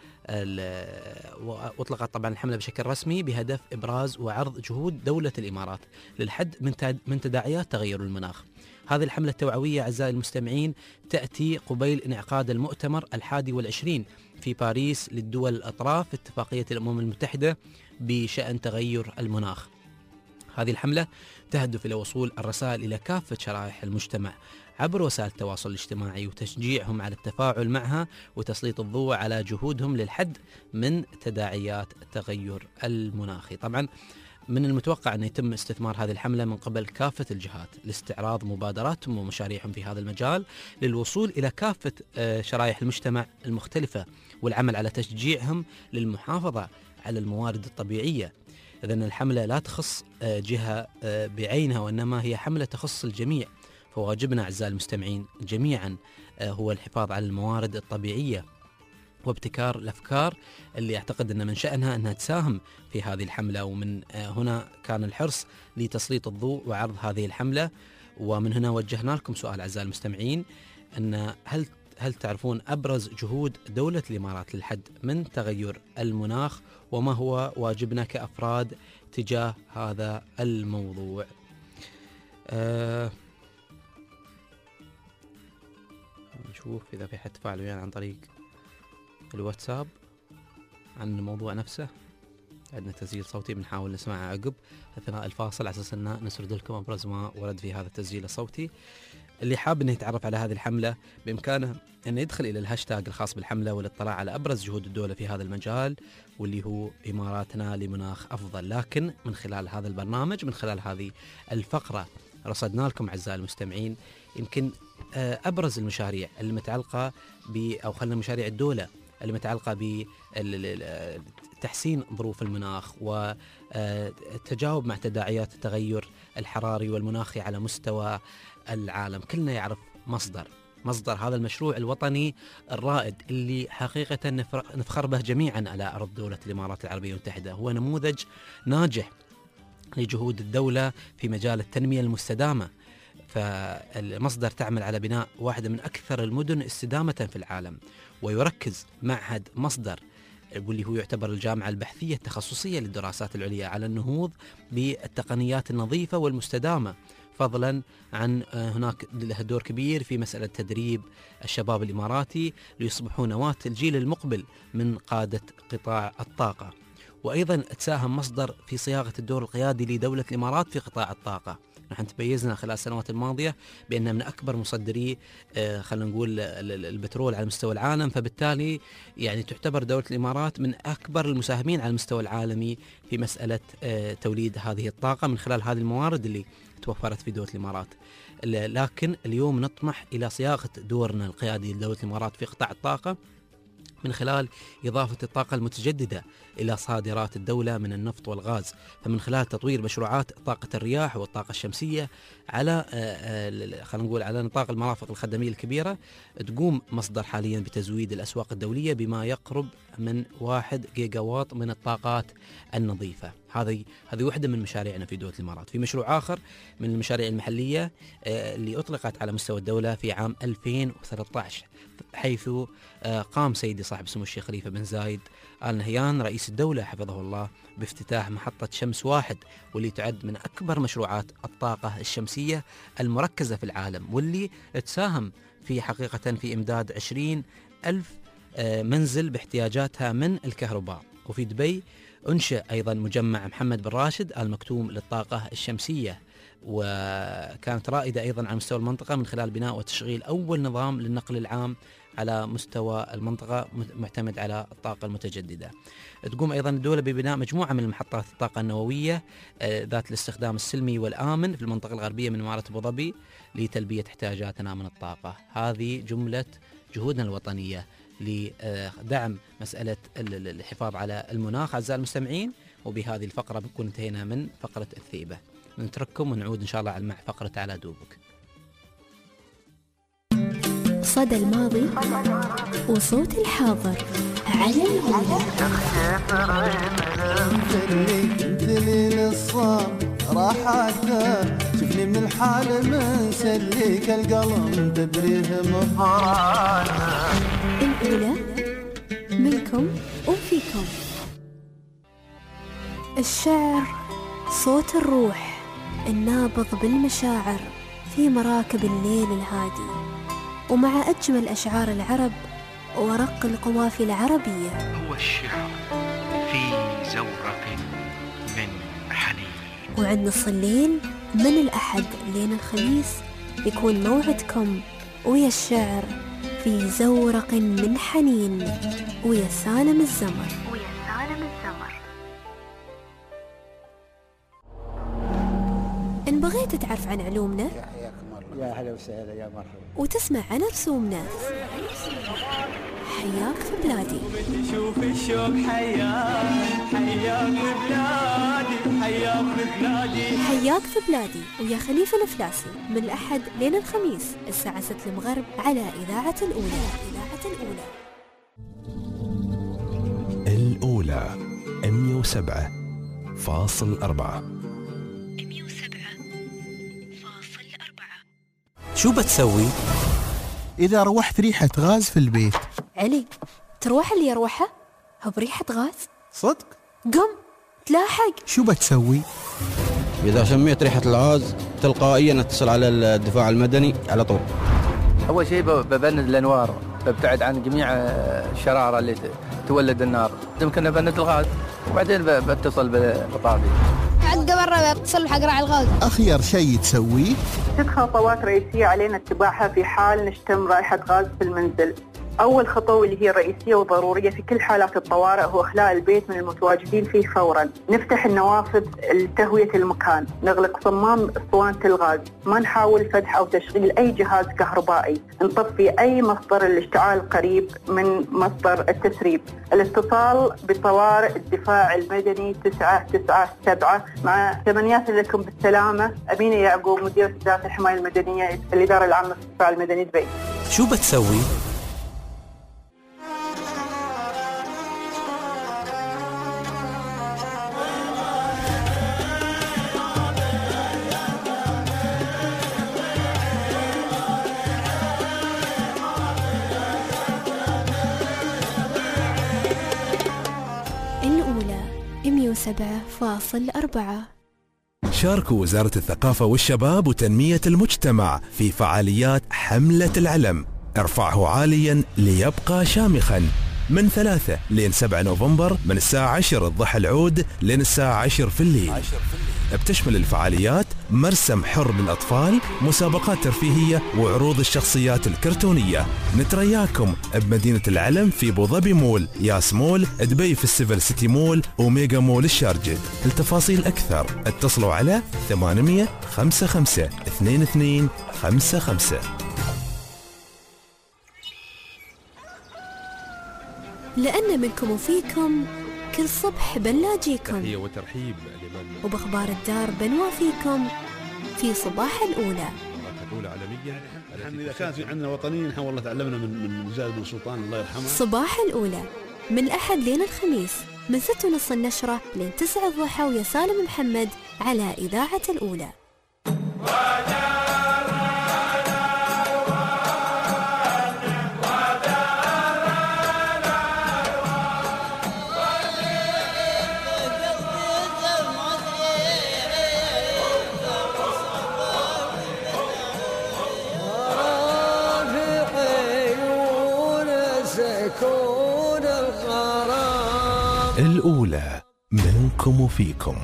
واطلقت طبعا الحملة بشكل رسمي بهدف إبراز وعرض جهود دولة الإمارات للحد من من تداعيات تغير المناخ. هذه الحملة التوعوية أعزائي المستمعين تأتي قبيل انعقاد المؤتمر الحادي والعشرين في باريس للدول الأطراف في اتفاقية الأمم المتحدة بشأن تغير المناخ. هذه الحملة تهدف إلى وصول الرسائل إلى كافة شرائح المجتمع عبر وسائل التواصل الاجتماعي وتشجيعهم على التفاعل معها وتسليط الضوء على جهودهم للحد من تداعيات التغير المناخي. طبعا من المتوقع أن يتم استثمار هذه الحملة من قبل كافة الجهات لاستعراض مبادراتهم ومشاريعهم في هذا المجال للوصول إلى كافة شرائح المجتمع المختلفة والعمل على تشجيعهم للمحافظة على الموارد الطبيعية. إذن الحملة لا تخص جهة بعينها، وإنما هي حملة تخص الجميع. فواجبنا أعزائي المستمعين جميعا هو الحفاظ على الموارد الطبيعية وابتكار الأفكار اللي أعتقد أن من شأنها أنها تساهم في هذه الحملة. ومن هنا كان الحرص لتسليط الضوء وعرض هذه الحملة. ومن هنا وجهنا لكم سؤال أعزائي المستمعين، أن هل هل تعرفون أبرز جهود دولة الإمارات للحد من تغير المناخ، وما هو واجبنا كأفراد تجاه هذا الموضوع؟ أه نشوف إذا في حد تفاعل ويانا عن طريق الواتساب عن الموضوع نفسه. عندنا تسجيل صوتي بنحاول نسمعه عقب أثناء الفاصل على أساس أن نسرد لكم أبرز ما ورد في هذا التسجيل الصوتي. اللي حاب انه يتعرف على هذه الحملة بإمكانه أن يدخل إلى الهاشتاج الخاص بالحملة والاطلاع على أبرز جهود الدولة في هذا المجال، واللي هو إماراتنا لمناخ أفضل. لكن من خلال هذا البرنامج، من خلال هذه الفقرة، رصدنا لكم أعزائي المستمعين يمكن أبرز المشاريع المتعلقة ب أو خلنا مشاريع الدولة المتعلقة بتحسين ظروف المناخ والتجاوب مع تداعيات التغير الحراري والمناخي على مستوى العالم. كلنا يعرف مصدر مصدر هذا المشروع الوطني الرائد اللي حقيقة نفخر به جميعا على أرض دولة الإمارات العربية المتحدة. هو نموذج ناجح لجهود الدولة في مجال التنمية المستدامة. فالمصدر تعمل على بناء واحدة من أكثر المدن استدامة في العالم، ويركز معهد مصدر واللي هو يعتبر الجامعة البحثية التخصصية للدراسات العليا على النهوض بالتقنيات النظيفة والمستدامة، فضلا عن هناك له دور كبير في مسألة تدريب الشباب الإماراتي ليصبحوا نواة الجيل المقبل من قادة قطاع الطاقة. وأيضا تساهم مصدر في صياغة الدور القيادي لدولة الإمارات في قطاع الطاقة. نحن تميزنا خلال السنوات الماضية بأننا من أكبر مصدري آه خلينا نقول البترول على مستوى العالم، فبالتالي يعني تعتبر دولة الإمارات من أكبر المساهمين على المستوى العالمي في مسألة آه توليد هذه الطاقة من خلال هذه الموارد اللي توفرت في دولة الإمارات. لكن اليوم نطمح إلى صياغة دورنا القيادي لدولة الإمارات في قطاع الطاقة من خلال إضافة الطاقة المتجددة إلى صادرات الدولة من النفط والغاز، فمن خلال تطوير مشروعات طاقة الرياح والطاقة الشمسية على خلينا نقول على نطاق المرافق الخدمية الكبيرة. تقوم مصدر حاليا بتزويد الأسواق الدولية بما يقرب من واحد جيجا واط من الطاقات النظيفة. هذه هذه واحدة من مشاريعنا في دولة الإمارات. في مشروع آخر من المشاريع المحلية اللي أطلقت على مستوى الدولة في عام ألفين وثلاثة عشر، حيث قام سيدي صاحب سمو الشيخ خليفة بن زايد آل نهيان رئيس الدولة حفظه الله بافتتاح محطة شمس واحد، واللي تعد من أكبر مشروعات الطاقة الشمسية المركزة في العالم، واللي تساهم في حقيقة في إمداد عشرين ألف منزل باحتياجاتها من الكهرباء. وفي دبي أنشأ أيضا مجمع محمد بن راشد آل مكتوم للطاقة الشمسية، وكانت رائدة أيضا على مستوى المنطقة من خلال بناء وتشغيل أول نظام للنقل العام على مستوى المنطقة معتمد على الطاقة المتجددة. تقوم أيضا الدولة ببناء مجموعة من محطات الطاقة النووية ذات الاستخدام السلمي والآمن في المنطقة الغربية من إمارة أبو ظبي لتلبية احتياجاتنا من الطاقة. هذه جملة جهودنا الوطنية لدعم مسألة الحفاظ على المناخ أعزائي المستمعين. وبهذه الفقرة بنكون انتهينا من فقرة الثيبة. نترككم ونعود إن شاء الله مع فقرة على دوبك. صدى الماضي وصوت الحاضر على دليل الصام راحته شوفني من الحال منسليك القلم تبريه مفرانا. الأولى منكم وفيكم. الشعر صوت الروح النابض بالمشاعر في مراكب الليل الهادي، ومع أجمل أشعار العرب ورق القوافي العربية. هو الشعر في زورق من حنين. وعند نص الليل من الأحد لين الخميس يكون موعدكم ويا الشعر في زورق من حنين ويا سالم الزمر. ويا سالم الزمر. إن بغيت تعرف عن علومنا يا حياكم الله. يا هلا وسهلا يا مرحبا. وتسمع عن رسومنا حياك في بلادي. شوف الشوق حياك حياك في بلادي حياك في بلادي حياك في بلادي ويا خليفة الفلاسي من الأحد لين الخميس الساعة ستة المغرب على إذاعة الأولى. إذاعة الأولى. الأولى مية وسبعة فاصل أربعة. مية وسبعة فاصل أربعة. شو بتسوي إذا روحت ريحة غاز في البيت؟ علي تروح اللي يروحها هو بريحة غاز. صدق؟ قم تلاحق. شو بتسوي؟ إذا شميت ريحة الغاز تلقائيا اتصل على الدفاع المدني على طول. أول شيء ببند الأنوار، ببتعد عن جميع الشرارة اللي تولد النار. يمكن أبند الغاز وبعدين بتصل بالطافي. قبل اتصل حق راعي الغاز. أخير شيء تسويه ست خطوات رئيسية علينا اتباعها في حال نشتم رائحة غاز في المنزل. أول خطوة واللي هي رئيسية وضرورية في كل حالات الطوارئ هو إخلاء البيت من المتواجدين فيه فوراً. نفتح النوافذ لتهوية المكان، نغلق صمام اسطوانة الغاز، ما نحاول فتح أو تشغيل أي جهاز كهربائي، نطفي أي مصدر الاشتعال قريب من مصدر التسريب. الاتصال بطوارئ الدفاع المدني تسعة تسعة سبعة مع تمنيات لكم بالسلامة. أمينة يعقوب، مديرة إدارة الحماية المدنية، الإدارة العامة في الدفاع المدني دبي. شو بتسوي؟ الأولى مئة وسبعة فاصلة أربعة. شاركوا وزارة الثقافة والشباب وتنمية المجتمع في فعاليات حملة العلم، ارفعه عاليا ليبقى شامخا، من ثلاثة لين سبعة نوفمبر من الساعة عشر الضحى العود لين الساعة عشر في الليل. بتشمل الفعاليات مرسم حر للأطفال، مسابقات ترفيهية وعروض الشخصيات الكرتونية. نترياكم بمدينة العلم في أبو ظبي مول، ياس مول، دبي فيستيفال سيتي مول، وميجا مول الشارجة. التفاصيل أكثر اتصلوا على ثمانمئة خمسة خمسة اثنين اثنين خمسة خمسة. لأن منكم وفيكم كل صبح بنلاجيكم، تحية وترحيب لمن وبأخبار الدار بنوافيكم في صباح الأولى. الأولى عالميا. نحن إذا كانت عندنا وطنيين نحن والله تعلمنا من من زايد بن سلطان الله يرحمه. صباح الأولى من الأحد لين الخميس من ستة ونص النشرة لين تسعة الضحى ويا سالم محمد على إذاعة الأولى. الأولى منكم وفيكم.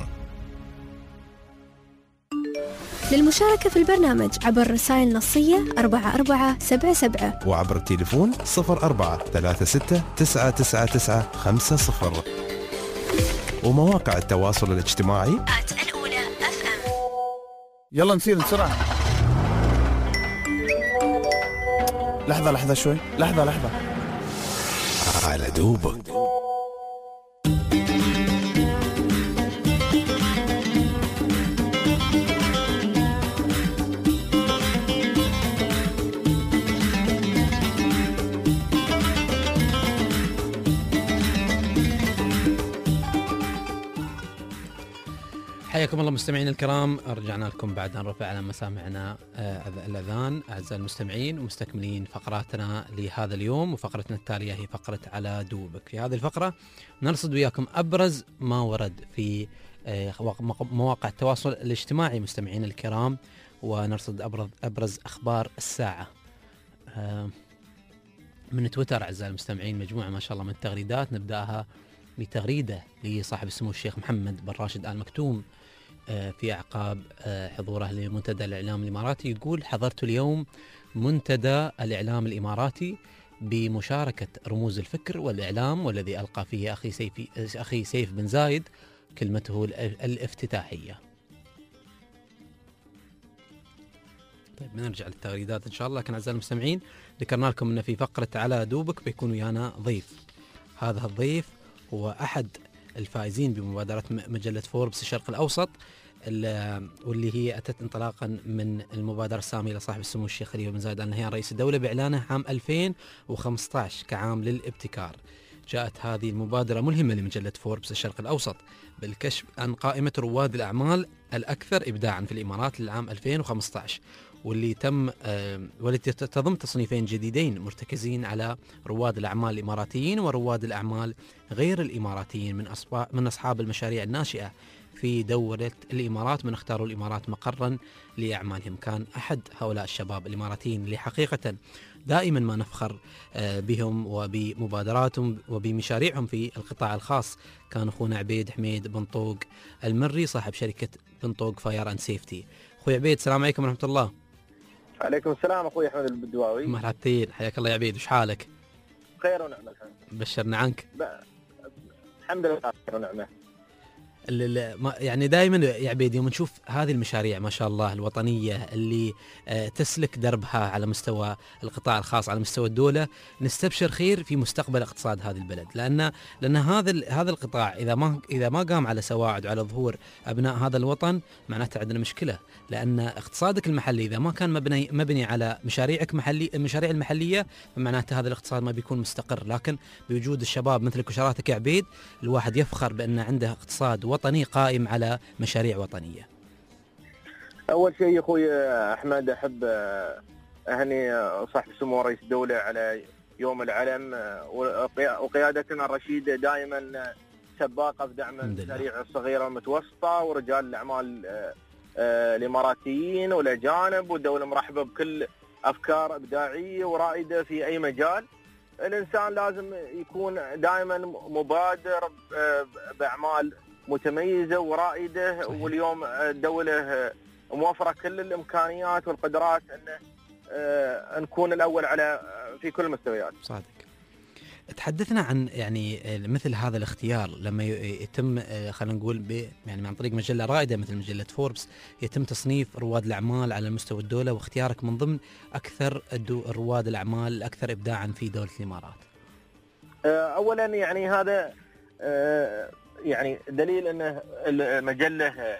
للمشاركة في البرنامج عبر رسائل نصية أربعة أربعة سبعة سبعة وعبر التليفون صفر أربعة ثلاثة ستة تسعة تسعة تسعة خمسة صفر، ومواقع التواصل الاجتماعي الأولى أف أم. يلا نسير بسرعة. لحظة لحظة شوي، لحظة لحظة على دوبك. حياكم الله مستمعين الكرام، رجعنا لكم بعد أن رفعنا مسامعنا الأذان. أعزائي المستمعين، ومستكملين فقراتنا لهذا اليوم، وفقرتنا التالية هي فقرة على دوبك. في هذه الفقرة نرصد وياكم أبرز ما ورد في مواقع التواصل الاجتماعي مستمعين الكرام، ونرصد أبرز, أبرز أخبار الساعة. من تويتر أعزائي المستمعين مجموعة ما شاء الله من التغريدات. نبدأها بتغريدة لصاحب السمو الشيخ محمد بن راشد آل مكتوم في أعقاب حضوره لمنتدى الإعلام الإماراتي. يقول: حضرت اليوم منتدى الإعلام الإماراتي بمشاركة رموز الفكر والإعلام، والذي ألقى فيه أخي سيف, أخي سيف بن زايد كلمته الافتتاحية. طيب بنرجع للتغريدات إن شاء الله، لكن أعزائي المستمعين ذكرنا لكم أن في فقرة على دوبك بيكون ويانا ضيف. هذا الضيف هو أحد الفائزين بمبادرة مجلة فوربس الشرق الأوسط، واللي هي أتت انطلاقا من المبادرة السامية لصاحب السمو الشيخ خليفة بن زايد آل نهيان رئيس الدولة بإعلانه عام ألفين وخمسة عشر كعام للابتكار. جاءت هذه المبادرة ملهمة لمجلة فوربس الشرق الأوسط بالكشف عن قائمة رواد الأعمال الأكثر إبداعا في الإمارات للعام ألفين وخمسة عشر، واللي تم والتي تضم تصنيفين جديدين مرتكزين على رواد الأعمال الإماراتيين ورواد الأعمال غير الإماراتيين من من أصحاب المشاريع الناشئة في دولة الإمارات، من اختاروا الإمارات مقرا لأعمالهم. كان أحد هؤلاء الشباب الإماراتيين اللي حقيقة دائما ما نفخر بهم وبمبادراتهم وبمشاريعهم في القطاع الخاص. كان أخونا عبيد حميد بنطوق المري صاحب شركة بنطوق فاير أند سيفتي. أخوي عبيد السلام عليكم ورحمة الله. عليكم السلام أخوي أحمد البدواوي. مرحبتين، حياك الله يا عبيد، وش حالك؟ خير ونعمة الحمد. بشرنا عنك. الحمد لله خير ونعمة. يعني دائما يا عبيد يوم نشوف هذه المشاريع ما شاء الله الوطنية اللي تسلك دربها على مستوى القطاع الخاص على مستوى الدولة، نستبشر خير في مستقبل اقتصاد هذه البلد، لأن لأن هذا هذا القطاع إذا ما إذا ما قام على سواعد وعلى ظهور أبناء هذا الوطن معناته عندنا مشكلة، لأن اقتصادك المحلي إذا ما كان مبني مبني على مشاريعك محلي المشاريع المحلية فمعناته هذا الاقتصاد ما بيكون مستقر. لكن بوجود الشباب مثلك وشراتك يا عبيد الواحد يفخر بأن عنده اقتصاد وطني قائم على مشاريع وطنية. أول شيء أخوي أحمد أحب أهني صاحب السمو رئيس الدولة على يوم العلم، وقيادتنا الرشيدة دائما سباقة في دعم المشاريع الصغيرة والمتوسطة ورجال الأعمال الإماراتيين والأجانب، والدولة مرحبة بكل أفكار إبداعية ورائدة في أي مجال. الإنسان لازم يكون دائما مبادر بأعمال متميزة ورائدة، واليوم الدولة موفرة كل الإمكانيات والقدرات أن نكون الأول على في كل المستويات. صادق. تحدثنا عن يعني مثل هذا الاختيار لما يتم خلينا نقول ب يعني عن طريق مجلة رائدة مثل مجلة فوربس يتم تصنيف رواد الأعمال على مستوى الدولة واختيارك من ضمن أكثر رواد الأعمال الأكثر إبداعا في دولة الإمارات. أولا يعني هذا يعني دليل أن المجلة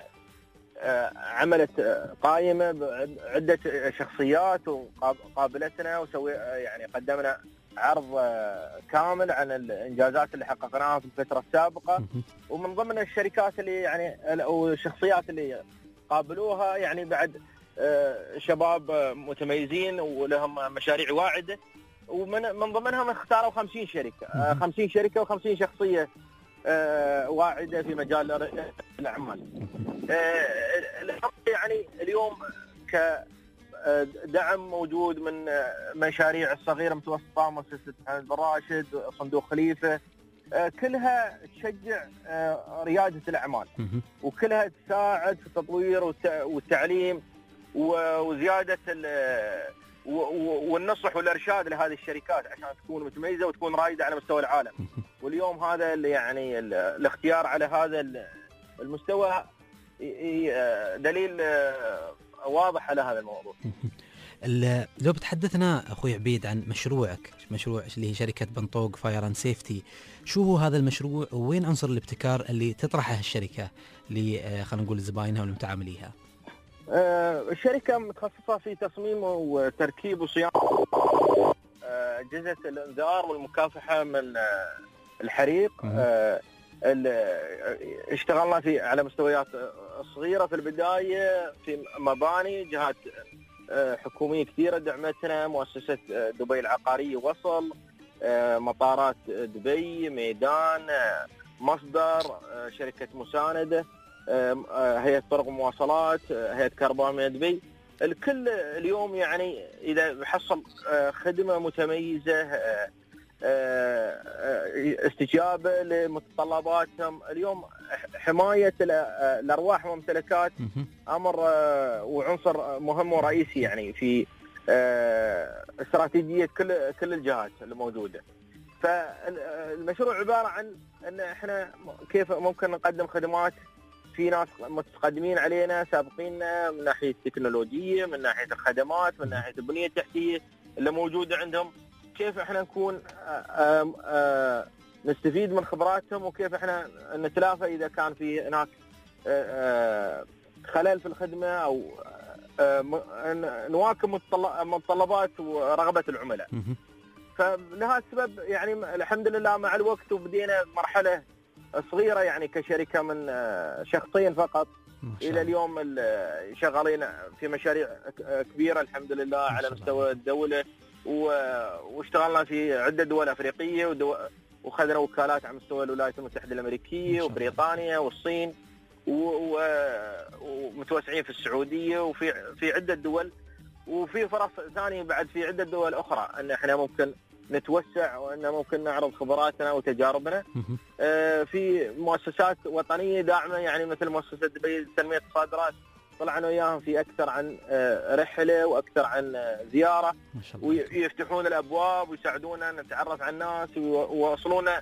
عملت قائمة بعدة شخصيات وقابلتنا وسوي يعني قدمنا عرض كامل عن الإنجازات اللي حققناها في الفترة السابقة، ومن ضمن الشركات اللي يعني والشخصيات اللي قابلوها يعني بعد شباب متميزين ولهم مشاريع واعدة، ومن من ضمنهم اختاروا خمسين شركة خمسين شركة وخمسين شخصية واعدة في مجال الأعمال. يعني اليوم كدعم موجود من مشاريع الصغيرة المتوسطة، مؤسسة محمد بن راشد، صندوق خليفة، كلها تشجع ريادة الأعمال وكلها تساعد في التطوير والتعليم وزيادة والنصح والإرشاد لهذه الشركات عشان تكون متميزة وتكون رائدة على مستوى العالم. واليوم هذا اللي يعني الاختيار على هذا المستوى دليل واضح على هذا الموضوع. لو بتحدثنا أخوي عبيد عن مشروعك، مشروع اللي هي شركة بنطوق فاير أند سيفتي، شو هو هذا المشروع ووين عنصر الابتكار اللي تطرحه الشركة اللي خلينا نقول زباينها والمتعامليها؟ الشركة متخصصة في تصميم وتركيب وصيانة أجهزة الإنذار والمكافحة من الحريق. اشتغلنا في على مستويات صغيرة في البداية في مباني، جهات حكومية كثيرة دعمتنا، مؤسسة دبي العقارية وصل، مطارات دبي، ميدان، مصدر، شركة مساندة، هيئة طرق ومواصلات، هيئة كهرباء دبي. الكل اليوم يعني إذا حصل خدمة متميزة استجابة لمتطلباتهم. اليوم حماية الأرواح والممتلكات أمر وعنصر مهم ورئيسي يعني في استراتيجية كل كل الجهات الموجودة. فالمشروع عبارة عن أن احنا كيف ممكن نقدم خدمات في ناس متقدمين علينا سابقيننا من ناحية التكنولوجية، من ناحية الخدمات، من ناحية البنية التحتية اللي موجودة عندهم، كيف احنا نكون آآ آآ نستفيد من خبراتهم، وكيف احنا نتلافى اذا كان في هناك خلل في الخدمة او نواكب متطلبات ورغبة العملاء. فلهذا السبب يعني الحمد لله مع الوقت وبدينا مرحلة صغيرة يعني كشركة من شخصين فقط إلى اليوم شغالين في مشاريع كبيرة الحمد لله على مستوى الدولة، واشتغلنا في عدة دول أفريقية وخذنا وكالات على مستوى الولايات المتحدة الأمريكية وبريطانيا والصين، ومتوسعين في السعودية وفي في عدة دول. وفي فرص ثانيه بعد في عده دول اخرى ان احنا ممكن نتوسع وان ممكن نعرض خبراتنا وتجاربنا. آه في مؤسسات وطنيه داعمه يعني مثل مؤسسه دبي لتنميه الصادرات، طلعنا وياهم في اكثر عن آه رحله واكثر عن آه زياره، ويفتحون الابواب ويساعدونا نتعرف على الناس ويوصلونا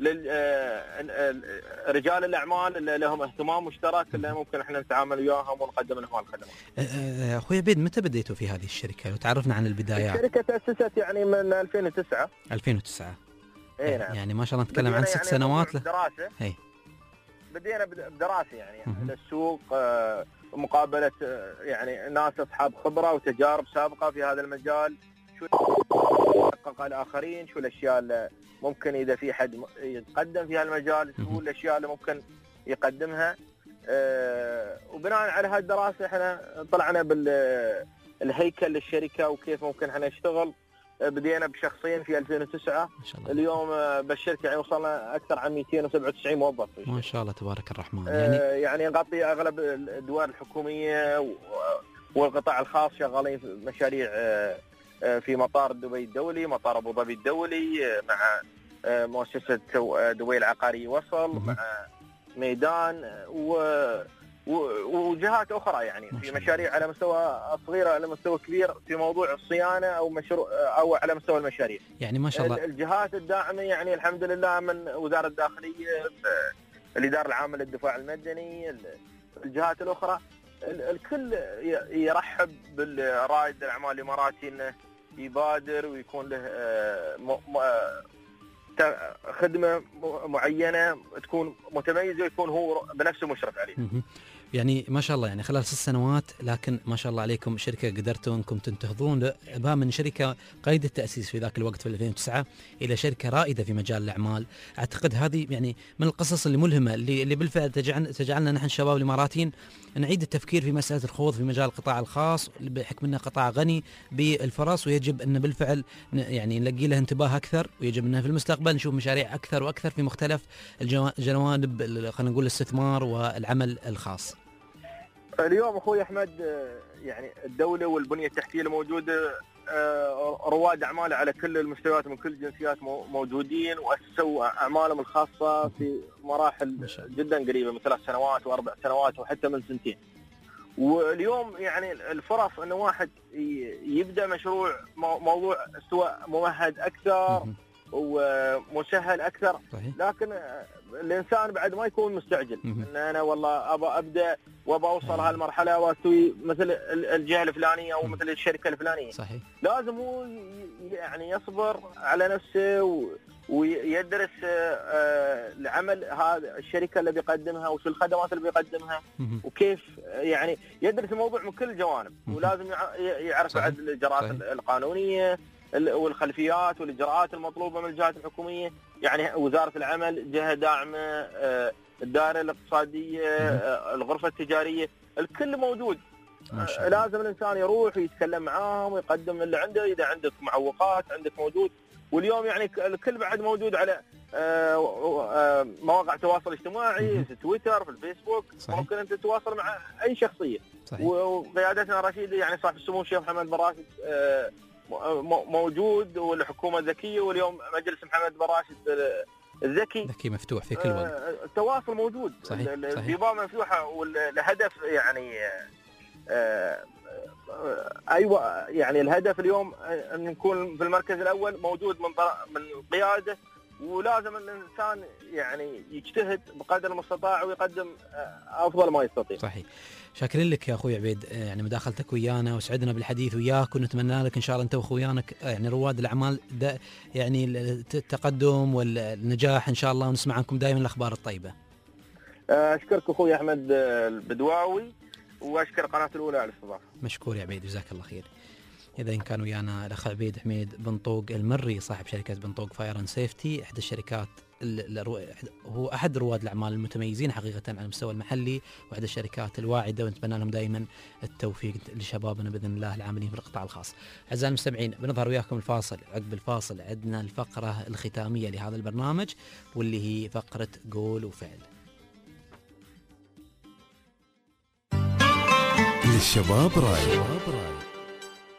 لرجال الاعمال اللي لهم اهتمام مشترك اللي ممكن احنا نتعامل وياهم ونقدم لهم الخدمات. اخوي عبيد، متى بديتوا في هذه الشركه؟ لو تعرفنا عن البدايات. الشركه تاسست يعني من ألفين وتسعة. ألفين وتسعة. اي نعم. يعني ما شاء الله نتكلم عن ست يعني سنوات له. دراسه. اي. بدينا بدراسه يعني على السوق، مقابله يعني ناس اصحاب خبره وتجارب سابقه في هذا المجال، شو يحقق الاخرين، شو الاشياء اللي ممكن اذا في حد يتقدم في هالمجال شو الاشياء اللي ممكن يقدمها. أه وبناء على هالدراسه احنا طلعنا بالهيكل للشركه وكيف ممكن احنا نشتغل. بدينا بشخصين في ألفين وتسعة. ما شاء الله. اليوم بالشركه يعني وصلنا اكثر عن مئتين وسبعة وتسعين موظف. ما شاء الله تبارك الرحمن. يعني أه يعني نغطي اغلب الادوار الحكوميه والقطاع الخاص، شغالين في مشاريع أه في مطار دبي الدولي، مطار ابو ظبي الدولي، مع مؤسسه دبي العقاري وصل، مع ميدان وجهات اخرى يعني في مشاريع على مستوى صغيره على مستوى كبير في موضوع الصيانه او مشروع او على مستوى المشاريع. يعني ما شاء الله الجهات الداعمه يعني الحمد لله من وزاره الداخليه، الاداره العامه للدفاع المدني، الجهات الاخرى، الكل يرحب بالرائد الاعمال الاماراتي انه يبادر ويكون له خدمه معينه تكون متميزه ويكون هو بنفسه مشرف عليه. يعني ما شاء الله يعني خلال ست سنوات، لكن ما شاء الله عليكم شركه قدرتوا انكم تنتهضون بها من شركه قيد التاسيس في ذاك الوقت في ألفين وتسعة الى شركه رائده في مجال الاعمال. اعتقد هذه يعني من القصص اللي ملهمه اللي اللي بالفعل تجعل تجعلنا نحن الشباب الاماراتيين نعيد التفكير في مساله الخوض في مجال القطاع الخاص بحكم انه قطاع غني بالفرص، ويجب ان بالفعل يعني نلاقي له انتباه اكثر، ويجب انه في المستقبل نشوف مشاريع اكثر واكثر في مختلف الجوانب خلينا نقول الاستثمار والعمل الخاص. اليوم اخوي احمد يعني الدوله والبنيه التحتيه الموجوده رواد اعمال على كل المستويات من كل الجنسيات موجودين، واسسوا اعمالهم الخاصه في مراحل جدا قريبه من ثلاث سنوات واربع سنوات وحتى من سنتين. واليوم يعني الفرص انه واحد يبدا مشروع موضوع سواء ممهد اكثر ومسهل اكثر. صحيح. لكن الانسان بعد ما يكون مستعجل ان انا والله ابى ابدا وابى اوصل هالمرحله واسوي مثل الجهه الفلانيه او مثل الشركه الفلانيه. صحيح. لازم هو يعني يصبر على نفسه ويدرس العمل هذا الشركه اللي بيقدمها وش الخدمات اللي بيقدمها وكيف يعني يدرس الموضوع من كل الجوانب، ولازم يعرف بعد الاجراءات القانونيه والخلفيات والاجراءات المطلوبه من الجهات الحكوميه، يعني وزاره العمل جهه داعمه، الدائره الاقتصاديه، الغرفه التجاريه، الكل موجود. لازم الانسان يروح ويتكلم معاهم ويقدم اللي عنده، اذا عندك معوقات عندك موجود. واليوم يعني الكل بعد موجود على مواقع التواصل الاجتماعي، في تويتر، في الفيسبوك. صحيح. ممكن انت تتواصل مع اي شخصيه. صحيح. وقيادتنا رشيد يعني صاحب السمو الشيخ محمد بن راشد موجود، والحكومه الذكيه، واليوم مجلس محمد بن راشد الذكي ذكي مفتوح في كل وقت. التواصل موجود. صحيح. البيبان مفتوحه، والهدف يعني ايوه يعني الهدف اليوم ان نكون في المركز الاول موجود من من القياده، ولازم الانسان يعني يجتهد بقدر المستطاع ويقدم افضل ما يستطيع. صحيح. شاكرين لك يا اخوي عبيد يعني مداخلتك ويانا، وسعدنا بالحديث وياك، ونتمنى لك ان شاء الله انت واخويانك يعني رواد الاعمال يعني التقدم والنجاح ان شاء الله، ونسمع عنكم دائما الاخبار الطيبه. اشكرك اخوي احمد البدواوي، واشكر قناه الاولى على الاستضافه. مشكور يا عبيد، جزاك الله خير. إذا إن كان ويانا الأخ عبيد حميد بن طوق المري، صاحب شركة بن طوق فاير اند سيفتي، إحدى الشركات هو أحد رواد الأعمال المتميزين حقيقة على المستوى المحلي، وإحدى الشركات الواعدة، ونتمنى لهم دائما التوفيق لشبابنا بإذن الله العاملين في القطاع الخاص. أعزائي المستمعين، بنظهر وياكم الفاصل. عقب الفاصل عندنا الفقرة الختامية لهذا البرنامج، واللي هي فقرة قول وفعل. للشباب راي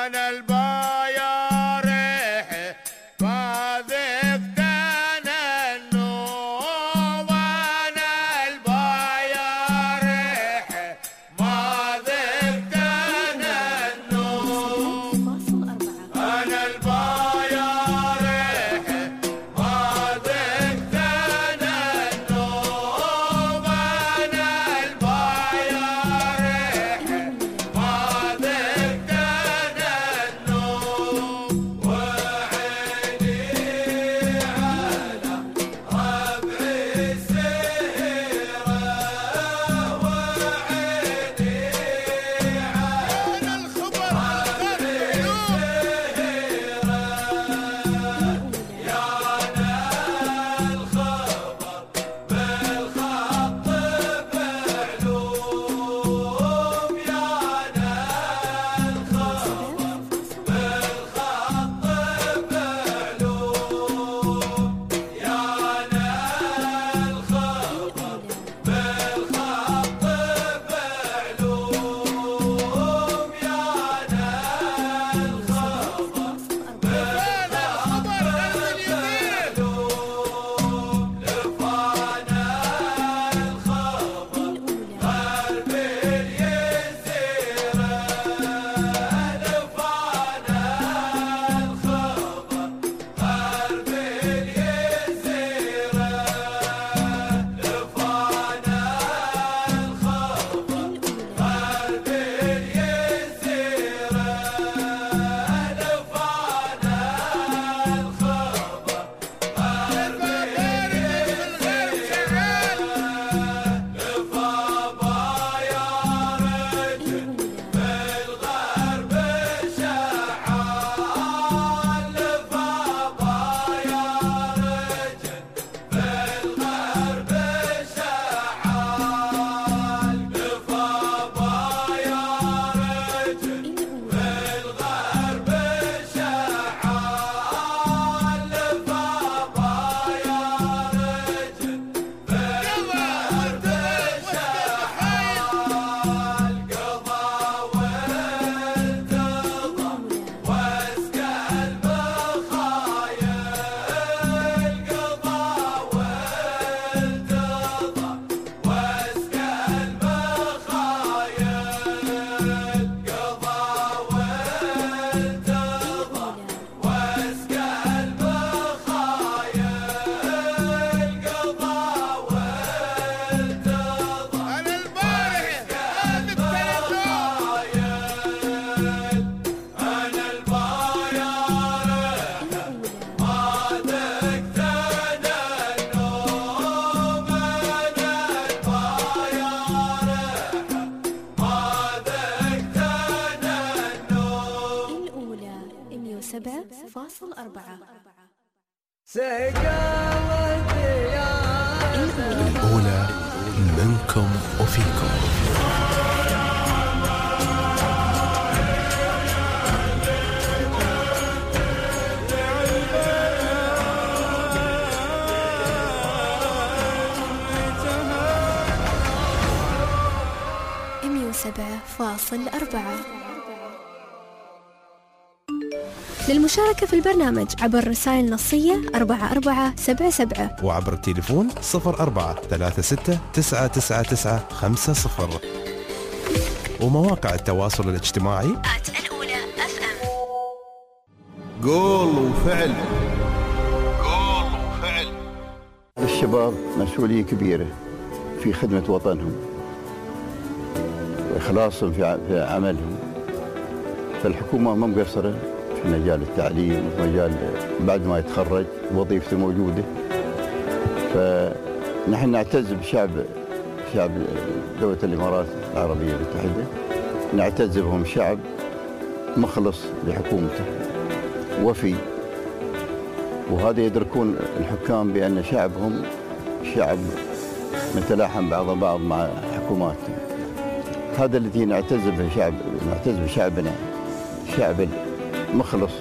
أنا البايارح ما ذقت أنا النوم، أنا البايارح ما ذقت أنا النوم، أنا البايارح ما ذقت أنا النوم، أنا البايارح ما ذقت أنا النوم، وعيني على ربعي السهرة، وعيني على الخبر يا أنا الخبر بالخط بعلوم، يا أنا الخبر بالخط بعلوم، يا أنا الخبر بالخط بعلوم، يا أنا الخبر سبعة فاصل أربعة. الأولى منكم وفيكم. مئة وسبعة فاصل أربعة. للمشاركة في البرنامج عبر رسائل نصية أربعة أربعة سبعة سبعة وعبر التليفون صفر أربعة ثلاثة ستة تسعة تسعة تسعة خمسة صفر ومواقع التواصل الاجتماعي الأولى أف أم. قول وفعل، قول وفعل. الشباب مسؤولية كبيرة في خدمة وطنهم وإخلاصهم في عملهم، فالحكومة ما مقصرة في مجال التعليم وفي مجال بعد ما يتخرج وظيفته موجودة. فنحن نعتز بشعب شعب دولة الإمارات العربية المتحدة، نعتز بهم شعب مخلص لحكومته وفي، وهذا يدركون الحكام بأن شعبهم شعب متلاحم بعض بعض مع حكوماتهم. هذا الذي نعتز به شعب نعتز بشعبنا، شعب مخلص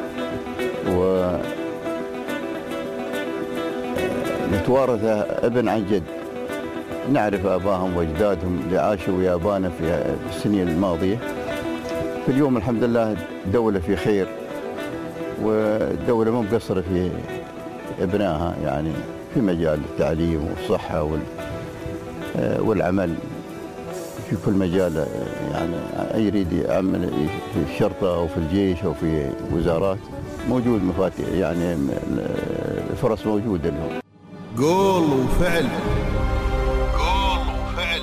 ونتوارثه ابن عن جد. نعرف آبائهم وأجدادهم اللي عاشوا ويا أبانا في السنين الماضية، كل يوم الحمد لله الدولة في خير، والدولة مو مقصرة في ابنائها، يعني في مجال التعليم والصحة وال والعمل في كل مجال. يعني أي يريد يعمل في الشرطة أو في الجيش أو في وزارات موجود مفاتيح، يعني الفرص موجودة لهم. قول وفعل. قول وفعل.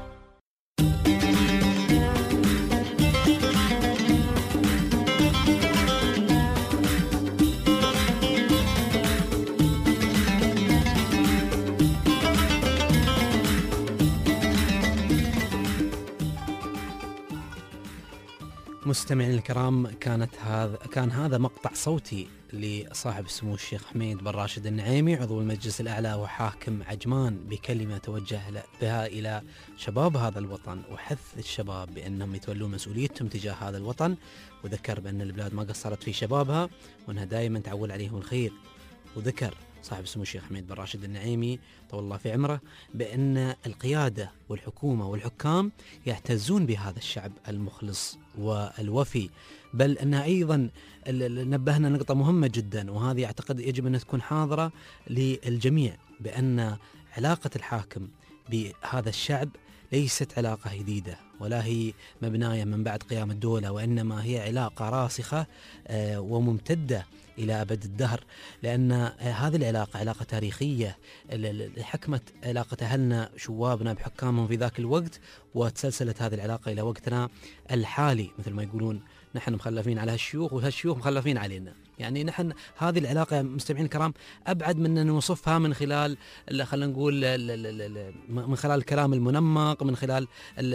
مستمعين الكرام، كانت هذا كان هذا مقطع صوتي لصاحب السمو الشيخ حميد بن راشد النعيمي عضو المجلس الأعلى وحاكم عجمان بكلمة توجه بها إلى شباب هذا الوطن وحث الشباب بأنهم يتولون مسؤوليتهم تجاه هذا الوطن، وذكر بأن البلاد ما قصرت في شبابها وأنها دائما تعول عليهم الخير. وذكر صاحب السمو الشيخ حميد بن راشد النعيمي طول الله في عمره بأن القيادة والحكومة والحكام يعتزون بهذا الشعب المخلص والوفي، بل أنها أيضا نبهنا نقطة مهمة جدا، وهذه أعتقد يجب أن تكون حاضرة للجميع، بأن علاقة الحاكم بهذا الشعب ليست علاقة جديدة ولا هي مبناية من بعد قيام الدولة، وإنما هي علاقة راسخة وممتدة إلى أبد الدهر، لأن هذه العلاقة علاقة تاريخية حكمت علاقة أهلنا شوابنا بحكامهم في ذاك الوقت، وتسلسلت هذه العلاقة إلى وقتنا الحالي. مثل ما يقولون نحن مخلفين على هالشيوخ وهالشيوخ مخلفين علينا. يعني نحن هذه العلاقة مستمعين الكرام أبعد من أن نوصفها من خلال خلينا نقول من خلال الكلام المنمق، من خلال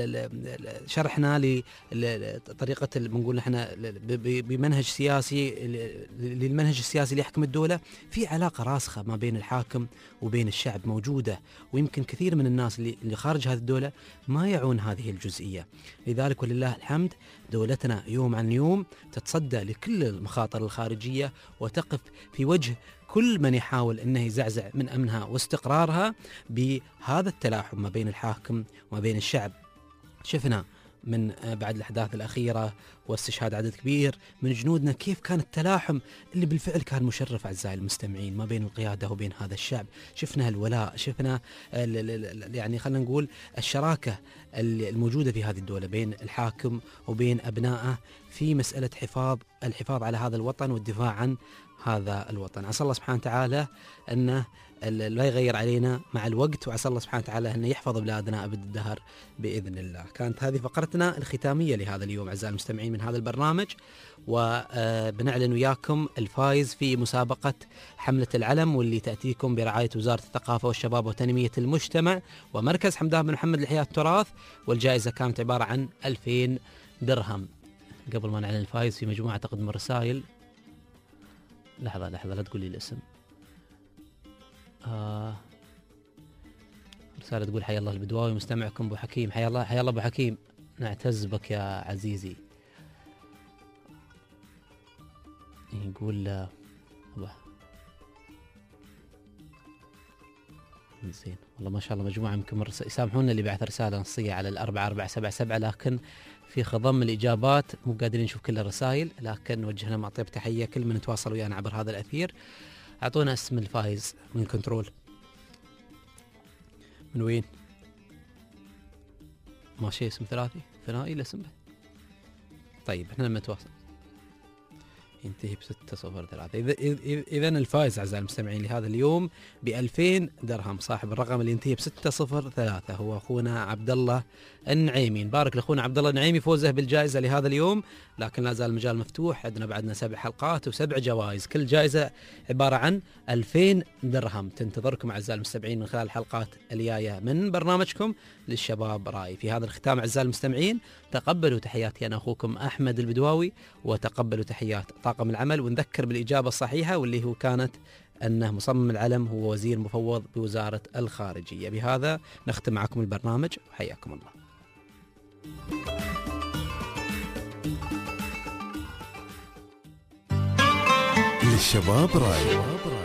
شرحنا لطريقة بنقول نحن بمنهج سياسي للمنهج السياسي اللي يحكم الدولة. في علاقة راسخة ما بين الحاكم وبين الشعب موجودة، ويمكن كثير من الناس اللي خارج هذه الدولة ما يعون هذه الجزئية. لذلك ولله الحمد دولتنا يوم عن يوم تتصدى لكل المخاطر الخارجية وتقف في وجه كل من يحاول أنه يزعزع من أمنها واستقرارها بهذا التلاحم ما بين الحاكم وما بين الشعب. شفنا من بعد الأحداث الأخيرة واستشهاد عدد كبير من جنودنا كيف كان التلاحم اللي بالفعل كان مشرف أعزائي المستمعين ما بين القيادة وبين هذا الشعب. شفنا الولاء، شفنا يعني خلينا نقول الشراكة الموجودة في هذه الدولة بين الحاكم وبين أبنائه في مسألة حفاظ الحفاظ على هذا الوطن والدفاع عن هذا الوطن. عسى الله سبحانه وتعالى أنه لا يغير علينا مع الوقت، وعسى الله سبحانه وتعالى أنه يحفظ بلادنا أبد الدهر بإذن الله. كانت هذه فقرتنا الختامية لهذا اليوم أعزائي المستمعين من هذا البرنامج، وبنعلن وياكم الفائز في مسابقة حملة العلم واللي تأتيكم برعاية وزارة الثقافة والشباب وتنمية المجتمع ومركز حمدان بن محمد لإحياء التراث، والجائزة كانت عبارة عن ألفين درهم. قبل ما نعلن الفائز في مجموعة تقدم الرسائل، لحظة لحظة لا تقول لي الاسم. آه رسالة تقول حيا الله البدواوي مستمعكم أبو حكيم. حيا الله حيا الله أبو حكيم، نعتز بك يا عزيزي. يقول أبا زين والله ما شاء الله مجموعة يمكن مرس... يسامحونا اللي بعث رسالة نصية على الأربعة أربعة سبعة سبعة، لكن في خضم الإجابات مو قادرين نشوف كل الرسائل، لكن وجهنا مع طيب تحية كل من تواصل ويانا عبر هذا الأثير. أعطونا اسم الفائز من كنترول. من وين؟ ماشي اسم ثلاثي ثنائي الاسم. طيب احنا لما نتواصل ينتهي بستة صفر ثلاثة. إذا الفائز أعزائي المستمعين لهذا اليوم بألفين درهم، صاحب الرقم اللي ينتهي بستة صفر ثلاثة هو أخونا عبد الله النعيمي. نبارك لأخونا عبد الله النعيمي فوزه بالجائزة لهذا اليوم، لكن لا زال المجال مفتوح. عندنا بعدنا سبع حلقات وسبع جوائز، كل جائزة عبارة عن ألفين درهم تنتظركم أعزائي المستمعين من خلال الحلقات الجاية من برنامجكم للشباب رأي. في هذا الختام أعزائي المستمعين تقبلوا تحياتي أنا أخوكم أحمد البدواوي، وتقبلوا تحيات طاقم العمل، ونذكر بالإجابة الصحيحة واللي هو كانت أنه مصمم العلم هو وزير مفوض بوزارة الخارجية. بهذا نختم معكم البرنامج وحياكم الله. للشباب رأي.